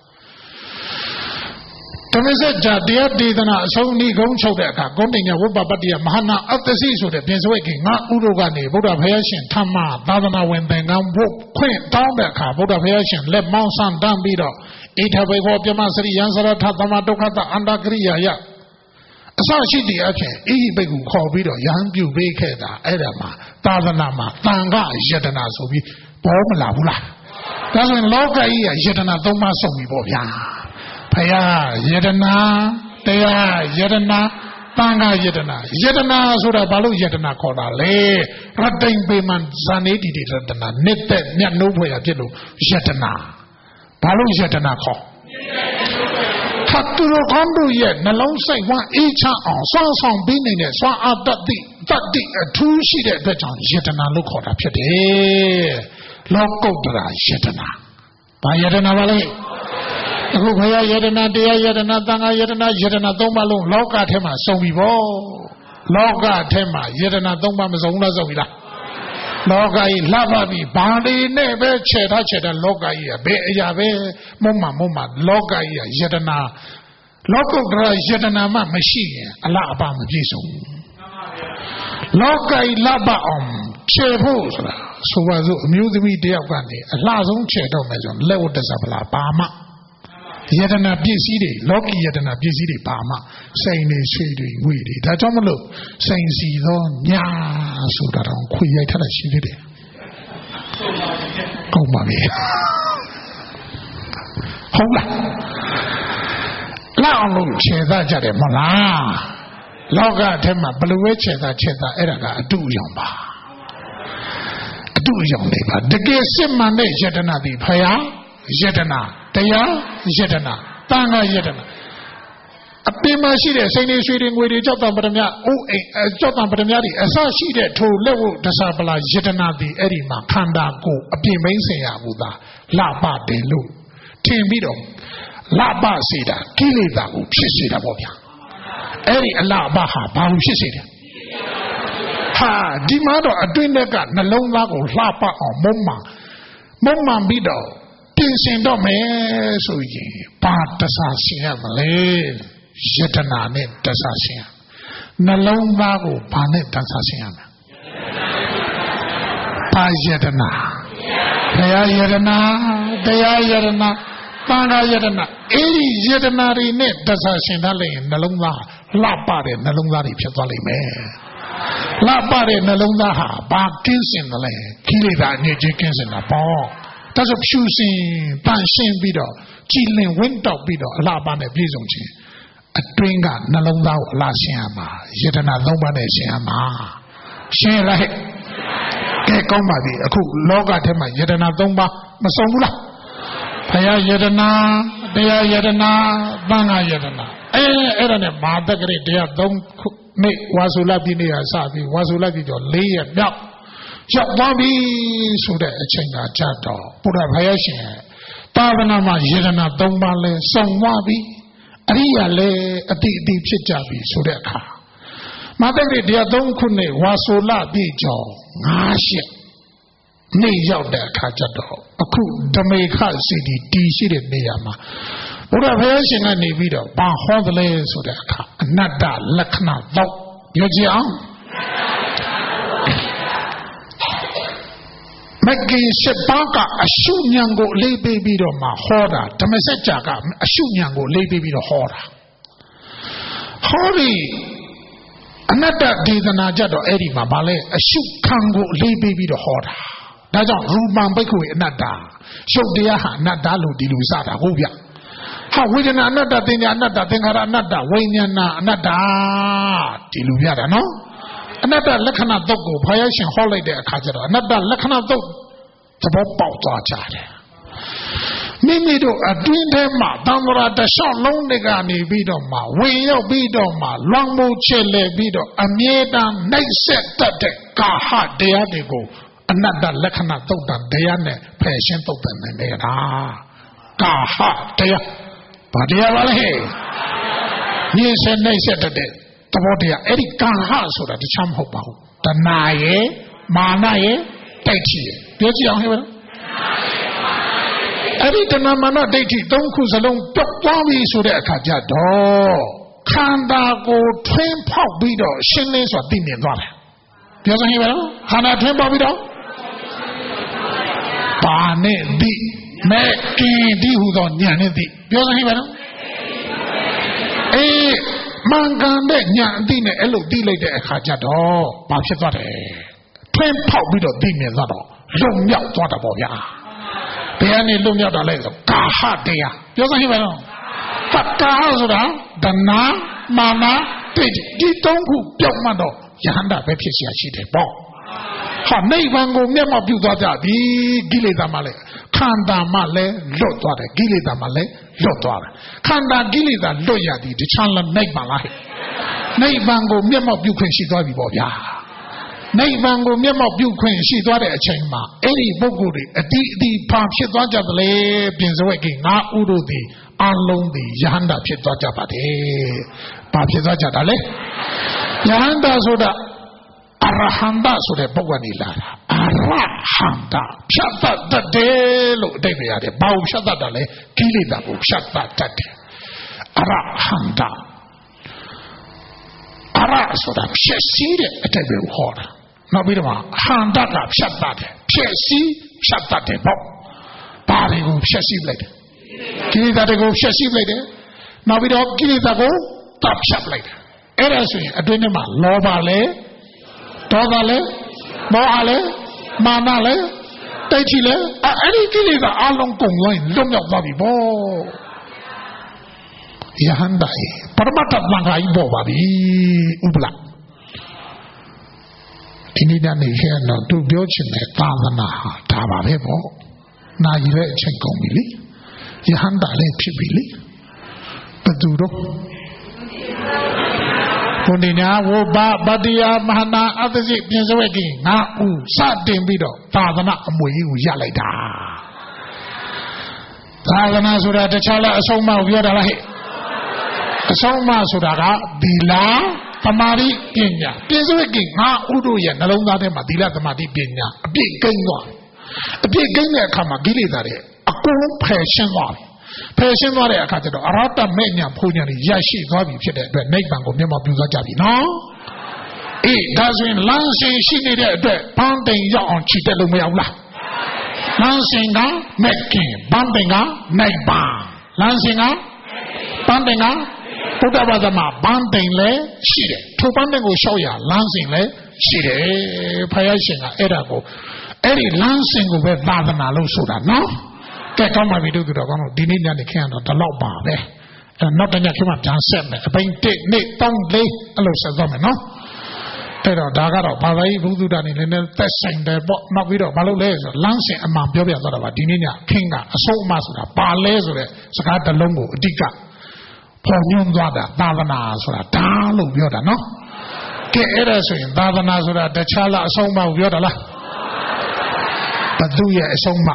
ဓမ္မစကြာတရားဒေသနာအဆုံးဤကုန်းချုပ်တဲ့အခါကုန်းတင်ညာဝပပတ္တိယမဟာနာအတ္တစီဆိုတဲ့ပြင်စဝက်ကြီးငါဥရုကနေဗုဒ္ဓဘုရားရှင်ဓမ္မသာသနာဝင်သင်္ကန်းဘုခွင့်တောင်းတဲ့အခါဗုဒ္ဓဘုရားရှင်လက်မောင်းဆန်းတန်းပြီးတော့ဣထဘေဘောပြမစရိယံစရထသမဒုက္ခတအန္တကရိယာယအစရှိတဲ့အဖြစ်အိဟိပိတ်ကိုခေါ်ပြီးတော့ရဟန်းပြုပေးခဲ့တာအဲ့ဒါမှာသာသနာမှာတန်ခါယတနာဆိုပြီးပေါ်မလာဘူးလားဒါဆိုရင်လောကကြီးကယတနာသုံးပါးစုံပြီပေါ့ဗျာဖယားယတနာတရားယတနာတန်ခါယတနာယတနာဆိုတာဘာလို့ယတနာခေါ်တာလဲရတ္တိန်ပေမန်ဇာနေတိတိရတနာနှစ်သက်မြတ်နှုတ်ဖွယ်ရဖြစ်လို့ယတနာဘာလို့ယတနာခေါ်ထတ်သူတို့ကောင်းတို့ရဲ့နှလုံးစိတ်ဝမ်းအေးချအောင်စောင့်ဆောင်ပြီးနေတဲ့စွမ်းအားတတ်သည့်တတ်သည့်အထူးရှိတဲ့အတွက်ကြောင့်ယတနာလို့ခေါ်တာဖြစ်တယ်လောကုတ္တရာယတနာဘာယတနာပါလဲအခုဘုရားယတနာတရားယတနာသံဃာယတနာယတနာသုံးပါးလုံးလောကထဲမှာစုံပြီပေါ့လောကထဲမှာယတနာသုံးပါးမစုံလားစုံပြီလားလောကကြီးလှပပြီဘာလေးနဲ့ပဲခြေထားခြေထားလောကကြီးကဘယ်အရာပဲမုံမမုံမလောကကြီးကယတနာလောကုတ္တရာယတနာမှမရှိရင်အလားအပါမပြည့်စုံလောကကြီးလှပအောင်ခြေဖို့ဆိုတာဆိုပါစို့အမျိုးသမီးတယောက်ကနေအလှဆုံးခြေတော့မယ်ဆိုလက်ဝတ်တစပလာပါမယတနာပြည့်စည်တွေလောကီယတနာပြည့်စည်တွေပါမှစိန်တွေဆွေတွေငွေတွေဒါကြောင့်မလို့စိန်စီသောညာဆိုတာတော့ခွေရိုက်ထားတာရှိသေးတယ်ကောင်းပါပြီဟုတ်လားလောက်အောင်လို့ခြေသားကြတယ်မဟုတ်လားလောကထဲမှာဘယ်လိုပဲခြေသားခြေသားအဲ့ဒါကအတုအယောင်ပါအတုအယောင်လေးပါတကယ်စစ်မှန်တဲ့ယတနာဒီဖယားယတနာတရားယတနာတန်ခါယတနာအပင်မရှိတဲ့စိန်နေရွှေတွေငွေတွေကြောက်တံပရမအိုးအိမ်ကြောက်တံပရမတွေအစရှိတဲ့ထိုလက်ဝတ်တဆပလာယတနာတိအဲ့ဒီမှာခန္ဓာကိုယ်အပြင်မိန်ဆင်ရဘူးသားလှပတယ်လို့ထင်ပြီးတော့လှပစေတာကိလေသာကိုဖြစ်စေတာပေါ့ဗျာအဲ့ဒီအလှပဟာဘာလို့ဖြစ်စေတယ်ဟာဒီမှာတော့အတွင်းကနှလုံးသားကိုလှပအောင်မုံမှန်မုံမှန်ပြီးတော့ပြင်ဆင်တော့မယ်ဆိုရင်ဘာတဆရှင်ရမလဲယတနာနဲ့တဆရှင်နှလုံးသားကိုဘာနဲ့တဆရှင်ရမလဲဘာယတနာတရားယတနာတရားယတနာသံဃာယတနာအဲ့ဒီယတနာတွေနဲ့တဆရှင်ထားလိုက်ရင်နှလုံးသားလှပတဲ့နှလုံးသားတွေဖြစ်သွားလိမ့်မယ်လှပတဲ့နှလုံးသားဟာဘာကင်းစင်တယ်လဲကိလေသာအငြိကြီးကင်းစင်တာပေါ့ဒါဆိုဖြူစင်ပန့်ရှင်းပြီးတော့ကြည်လင်ဝင်းတောက်ပြီးတော့အလှပနဲ့ပြည့်စုံခြင်းအတွင်းကနှလုံးသားကိုအလှရှင်းရမှာယတနာသုံးပါးနဲ့ရှင်းရမှာရှင်းလိုက်ကဲကောင်းပါပြီအခုလောကထဲမှာယတနာသုံးပါးမစုံဘူးလားဘုရားယတနာတရားယတနာသံဃာယတနာအဲအဲ့ဒါနဲ့မာတက္ကရိတရားသုံးခုနေ့ဝါဆိုလပြည့်နေ့ကစပြီးဝါဆိုလပြည့်ကျော်၄ရက်မြောက်ရောက်သွားပြီဆိုတဲ့အချိန်ကကြတော့ဘုရားဘုရားရှင်သာသနာမှာယတနာသုံးပါးလဲစုံသွားပြီအရိယာလဲအတိအတိဖြစ်ကြပြီဆိုတဲ့အခါမာတက္ကရိတရားသုံးခုနေ့ဝါဆိုလပြည့်ကျော်၅ရက်နေ့ရောက်တဲ့အခါကျတော့အခုဓမေခစီတီတီရှိတဲ့နေရာမှာဘုရားဘုရားရှင်ကနေပြီးတော့ဘာဟောသလဲဆိုတဲ့အခါအနတ္တလက္ခဏာတော့ပြောကြည့်အောင်မဂ္ဂင်၈ပါးကအရှုဉဏ်ကိုအလေးပေးပြီးတော့မှဟောတာဓမ္မစကြာကအရှုဉဏ်ကိုအလေးပေးပြီးတော့ဟောတာဟောဒီအနတ္တဒေသနာကြတော့အဲ့ဒီမှာဗာလဲအရှုခံကိုအလေးပေးပြီးတော့ဟောတာဒါကြောင့်ရူပံဘိက္ခုအနတ္တရုပ်တရားဟာအနတ္တလို့ဒီလိုစတာဟုတ်ဗျဟာဝေဒနာအနတ္တသင်ညာအနတ္တသင်္ခါရအနတ္တဝိညာဏအနတ္တဒီလိုပြတာနော်အနတ္တလက္ခဏာသုတ်ကိုဘုရားရှင်ဟောလိုက်တဲ့အခါကျတော့အနတ္တလက္ခဏာသုတ်သဘောပေါက်သွားကြတယ်မိမိတို့အတွင်းထဲမှာသံဃာတလျှောက်လုံးတွေကနေပြီးတော့မှဝင်ရောက်ပြီးတော့မှလွန်မိုးချဲ့လေပြီးတော့အမြဲတမ်းနှိပ်စက်တတ်တဲ့ကာဟတရားတွေကိုအနတ္တလက္ခဏာသုတ်တန်တရားနဲ့ဖယ်ရှင်းသုတ်တန်နေတာကာဟတရားဘာတရားပါလဲညင်စက်နှိပ်စက်တတ်တဲ့သဘောတရားအဲ့ဒီကာဟဆိုတာတခြားမဟုတ်ပါဘူးတဏှာရဲ့မာနရဲ့တိုက်ထိရဲ့ပြောကြည့်အောင်ဟဲ့ဗျာအဲ့ဒီတဏှာမာနဒိဋ္ဌိသုံးခုစလုံးပြုတ်သွားပြီဆိုတဲ့အခါကျတော့ခန္ဓာကိုထွင်းဖောက်ပြီးတော့ရှင်းလင်းစွာသိမြင်သွားတယ်ပြောစမ်းဟဲ့ဗျာခန္ဓာထွင်းပေါက်ပြီးတော့ပါနဲ့သိမဲ့ကင်းဒီဟူသောဉာဏ်နဲ့သိပြောစမ်းဟဲ့ဗျာအေးမှန်ကန်တဲ့ဉာဏ်အသိနဲ့အဲ့လိုသိလိုက်တဲ့အခါကျတော့ဘာဖြစ်သွားတယ်ထွင်းဖောက်ပြီးတော့သိမြင်သွားတော့လွတ်မြောက်သွားတာပေါ့ဗျာဘယ်ကနေလွတ်မြောက်တာလဲဆိုကာဟတရားပြောစမ်းဟဲ့ဗျာဖတ်ကာဟဆိုတာဒနာမာနတိတ်ဒီသုံးခုပြောက်မှတော့ယဟန္တာပဲဖြစ်เสียရှိတယ်ပေါ့ဟာနိဗ္ဗာန်ကိုမျက်မှောက်ပြုသွားကြပြီကိလေသာမှလည်းခန္ဓာမှလည်းလွတ်သွားတယ်ကိလေသာမှလည်းလွတ်သွားတယ်ခန္ဓာကိလေသာလွတ်ရသည်တခြားလည်းနိဗ္ဗာန်လားဟဲ့နိဗ္ဗာန်ကိုမျက်မှောက်ပြုခွင့်ရှိသွားပြီပေါ့ဗျာနိဗ္ဗာန်ကိုမျက်မှောက်ပြုခွင့်ရှိသွားတဲ့အချိန်မှာအဲ့ဒီပုဂ္ဂိုလ်တွေအတိအတိဘာဖြစ်သွားကြသလဲပြင်စဝက်ကငါဥတို့သည်အလုံးသည်ယဟန္တာဖြစ်သွားကြပါတယ်ဘာဖြစ်သွားကြတာလဲယဟန္တာဆိုတာအရဟန္တာဆိုတဲ့ပုဂ္ဂိုလ်နေလာတာအရဟန္တာဖြတ်တတ်တယ်လို့အတိတ်ပဲရတယ်ဘာကိုဖြတ်တတ်တာလဲကိလေသာကိုဖြတ်တတ်တယ်အရဟန္တာအရဆိုတာဖြည့်စည်းတဲ့အတိတ်ပဲဟောတာနောက်ပြီးတော့ဟန္တာကဖြတ်တတ်တယ်ဖြည့်စည်းဖြတ်တတ်တယ်ပေါ့ဘာတွေကိုဖြည့်စည်းလိုက်တယ်ကိလေသာတွေကိုဖြည့်စည်းလိုက်တယ်နောက်ပြီးတော့ကိလေသာကိုတပ်ဖြတ်လိုက်တယ်အဲ့ဒါဆိုရင်အတွင်းထဲမှာလောဘလဲဒေါသလဲမောဟလဲမာနလဲတိတ်ချီလဲအဲ့ဒီကိလေသာအလုံးကုန်လိုက်လွတ်မြောက်သွားပြီပေါ့ယဟန္တာပရမတ္ထသံဃာကြီးပေါ်ပါပြီဥပလာဒီနေ့ကနေရတော့သူပြောချင်တဲ့သာသနာဟာဒါပါပဲပေါ့နာယူတဲ့အချိန်ကုန်ပြီလေယဟန္တာလည်းဖြစ်ပြီလေဘယ်သူတော့ကိုနေညာဝဘဗတ္တိယမဟာနာအတ္တစိပြင်စဝက်ကင်းငါဥစတင်ပြီးတော့သာသနာအမွေကြီးကိုရလိုက်တာသာသနာဆိုတာတခြားလားအဆုံးအမပြောတာလားဟဲ့အဆုံးအမဆိုတာကသီလသမာဓိပညာပြင်စဝက်ကင်းငါဥတို့ရဲ့နှလုံးသားထဲမှာသီလသမာဓိပညာအပြည့်ကိန်းသွားအပြည့်ကိန်းတဲ့အခါမှာကိလေသာတွေအကုန်လုံးဖယ်ရှင်းသွားဖယ်ရှင်းသွားတဲ့အခါကျတော့အရဟတမေညာဖူညာတွေရရှိသွားပြီဖြစ်တဲ့အတွက်နိဗ္ဗာန်ကိုမျက်မှောက်ပြုသွားကြပြီနော်အေးဒါဆိုရင်လမ်းစဉ်ရှိနေတဲ့အတွက်ဘန်းတိန်ရောက်အောင်ခြိတက်လို့မရဘူးလားလမ်းစဉ်ကမက်ကင်ဘန်းတိန်ကနိဗ္ဗာန်လမ်းစဉ်ကဘန်းတိန်ကဘုဒ္ဓဘာသာမှာဘန်းတိန်လည်းရှိတယ်ထိုဘန်းတိန်ကိုရှောက်ရလမ်းစဉ်လည်းရှိတယ်ဖယားရှင်ကအဲ့ဒါကိုအဲ့ဒီလမ်းစဉ်ကိုပဲသာသနာလို့ဆိုတာနော်ကဲကောင်းပါပြီတို့ကတော့ကောင်းတော့ဒီနေ့ညနေခင်းတော့ဒီလောက်ပါပဲအဲ့နောက်တညခင်းမှပြန်ဆက်မယ်အပိန်တစ်နေ့တောင်းလေးအဲ့လိုဆက်သွားမယ်နော်အဲ့တော့ဒါကတော့ဘာသာရေးဘုသူတ္တနေလည်းသက်ဆိုင်တယ်ပေါ့နောက်ပြီးတော့ဘာလို့လဲဆိုတော့လမ်းစဉ်အမှန်ပြောပြသွားတာပါဒီနေ့ညခင်းကအဆုံးအမဆိုတာပါလဲဆိုတဲ့စကားတစ်လုံးကိုအတိကပေါ်ညွှန်းသွားတာသာသနာဆိုတာဒါလို့ပြောတာနော်ကဲအဲ့ဒါဆိုရင်သာသနာဆိုတာတခြားလားအဆုံးအမကိုပြောတာလားဘသူရဲ့အဆုံးအမ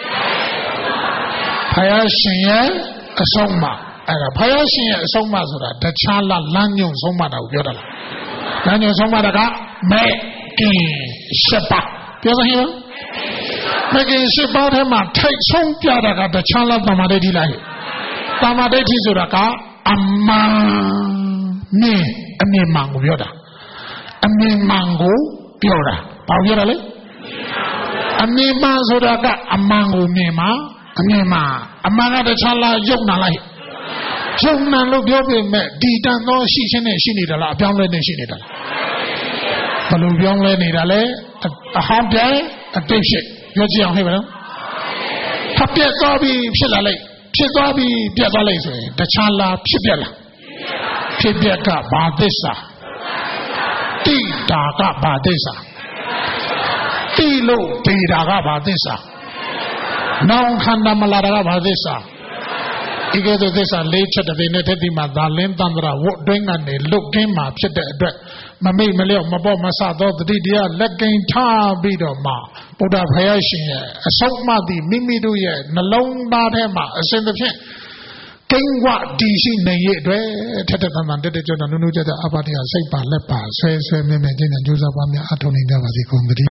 ဖယားရှင်ရဲ့အဆုံးအမအဲ့ဒါဖယားရှင်ရဲ့အဆုံးအမဆိုတာတခြားလားလမ်းညွှန်ဆုံးမတာကိုပြောတာလားလမ်းညွှန်ဆုံးမတာကမဲကင်ရှစ်ပါးပြောသဟိမမဲကင်ရှစ်ပါးထဲမှာထိတ်ဆုံးပြတာကတခြားလားသမာဓိဋ္ဌိလားသမာဓိဋ္ဌိဆိုတာကအမှန်မြင်အမြင်မှန်ကိုပြောတာအမြင်မှန်ကိုပြောတာဘာပြောတာလဲအမြင်မှန်ဆိုတာကအမှန်ကိုမြင်မှအမြင်မှအမှန်ကတခြားလားယုံနာလားယုံနာလို့ပြောပေမဲ့ဒီတန်သောရှိချင်းနဲ့ရှိနေတာလားအပြောင်းလဲနဲ့ရှိနေတာလားဘယ်လိုပြောင်းလဲနေတာလဲအဟောင်းပြဲအတိတ်ဖြစ်ပြောကြည့်အောင်ဟဲ့မလားဖပြက်သွားပြီးဖြစ်လာလိုက်ဖြစ်သွားပြီးပြတ်သွားလိုက်ဆိုရင်တခြားလားဖြစ်ပြက်လားဖြစ်ပြက်ကဘာသစ္စာတိတာကဘာသစ္စာတိလို့ဒေတာကဘာသစ္စာနောင်ခန္ဓာမလာတာကဘာသစ္စာဒီကဲ့သို့သစ္စာလေးချက်တည်းနဲ့တတိမှာသာလင်းတန္တရာဝတ်တွင်းကနေလွတ်ကင်းမှာဖြစ်တဲ့အတွက်မမိတ်မလျော့မပေါ့မဆသောတတိတရားလက်ကင်ထားပြီးတော့မှဘုရားဖယားရှင်ရဲ့အဆုံးအမသည်မိမိတို့ရဲ့နှလုံးသားထဲမှာအစဉ်တစ်ဖြင့်ကိန်းဝတည်ရှိနေရဲ့အတွက်ထက်ထက်သန်သန်တက်တက်ကြွကြွနုနုကြကြအပါတရားစိတ်ပါလက်ပါဆွဲဆွဲမြဲမြဲချင်းနဲ့ကြိုးစားပါများအထောက်နိုင်ကြပါစေကုန်သတည်း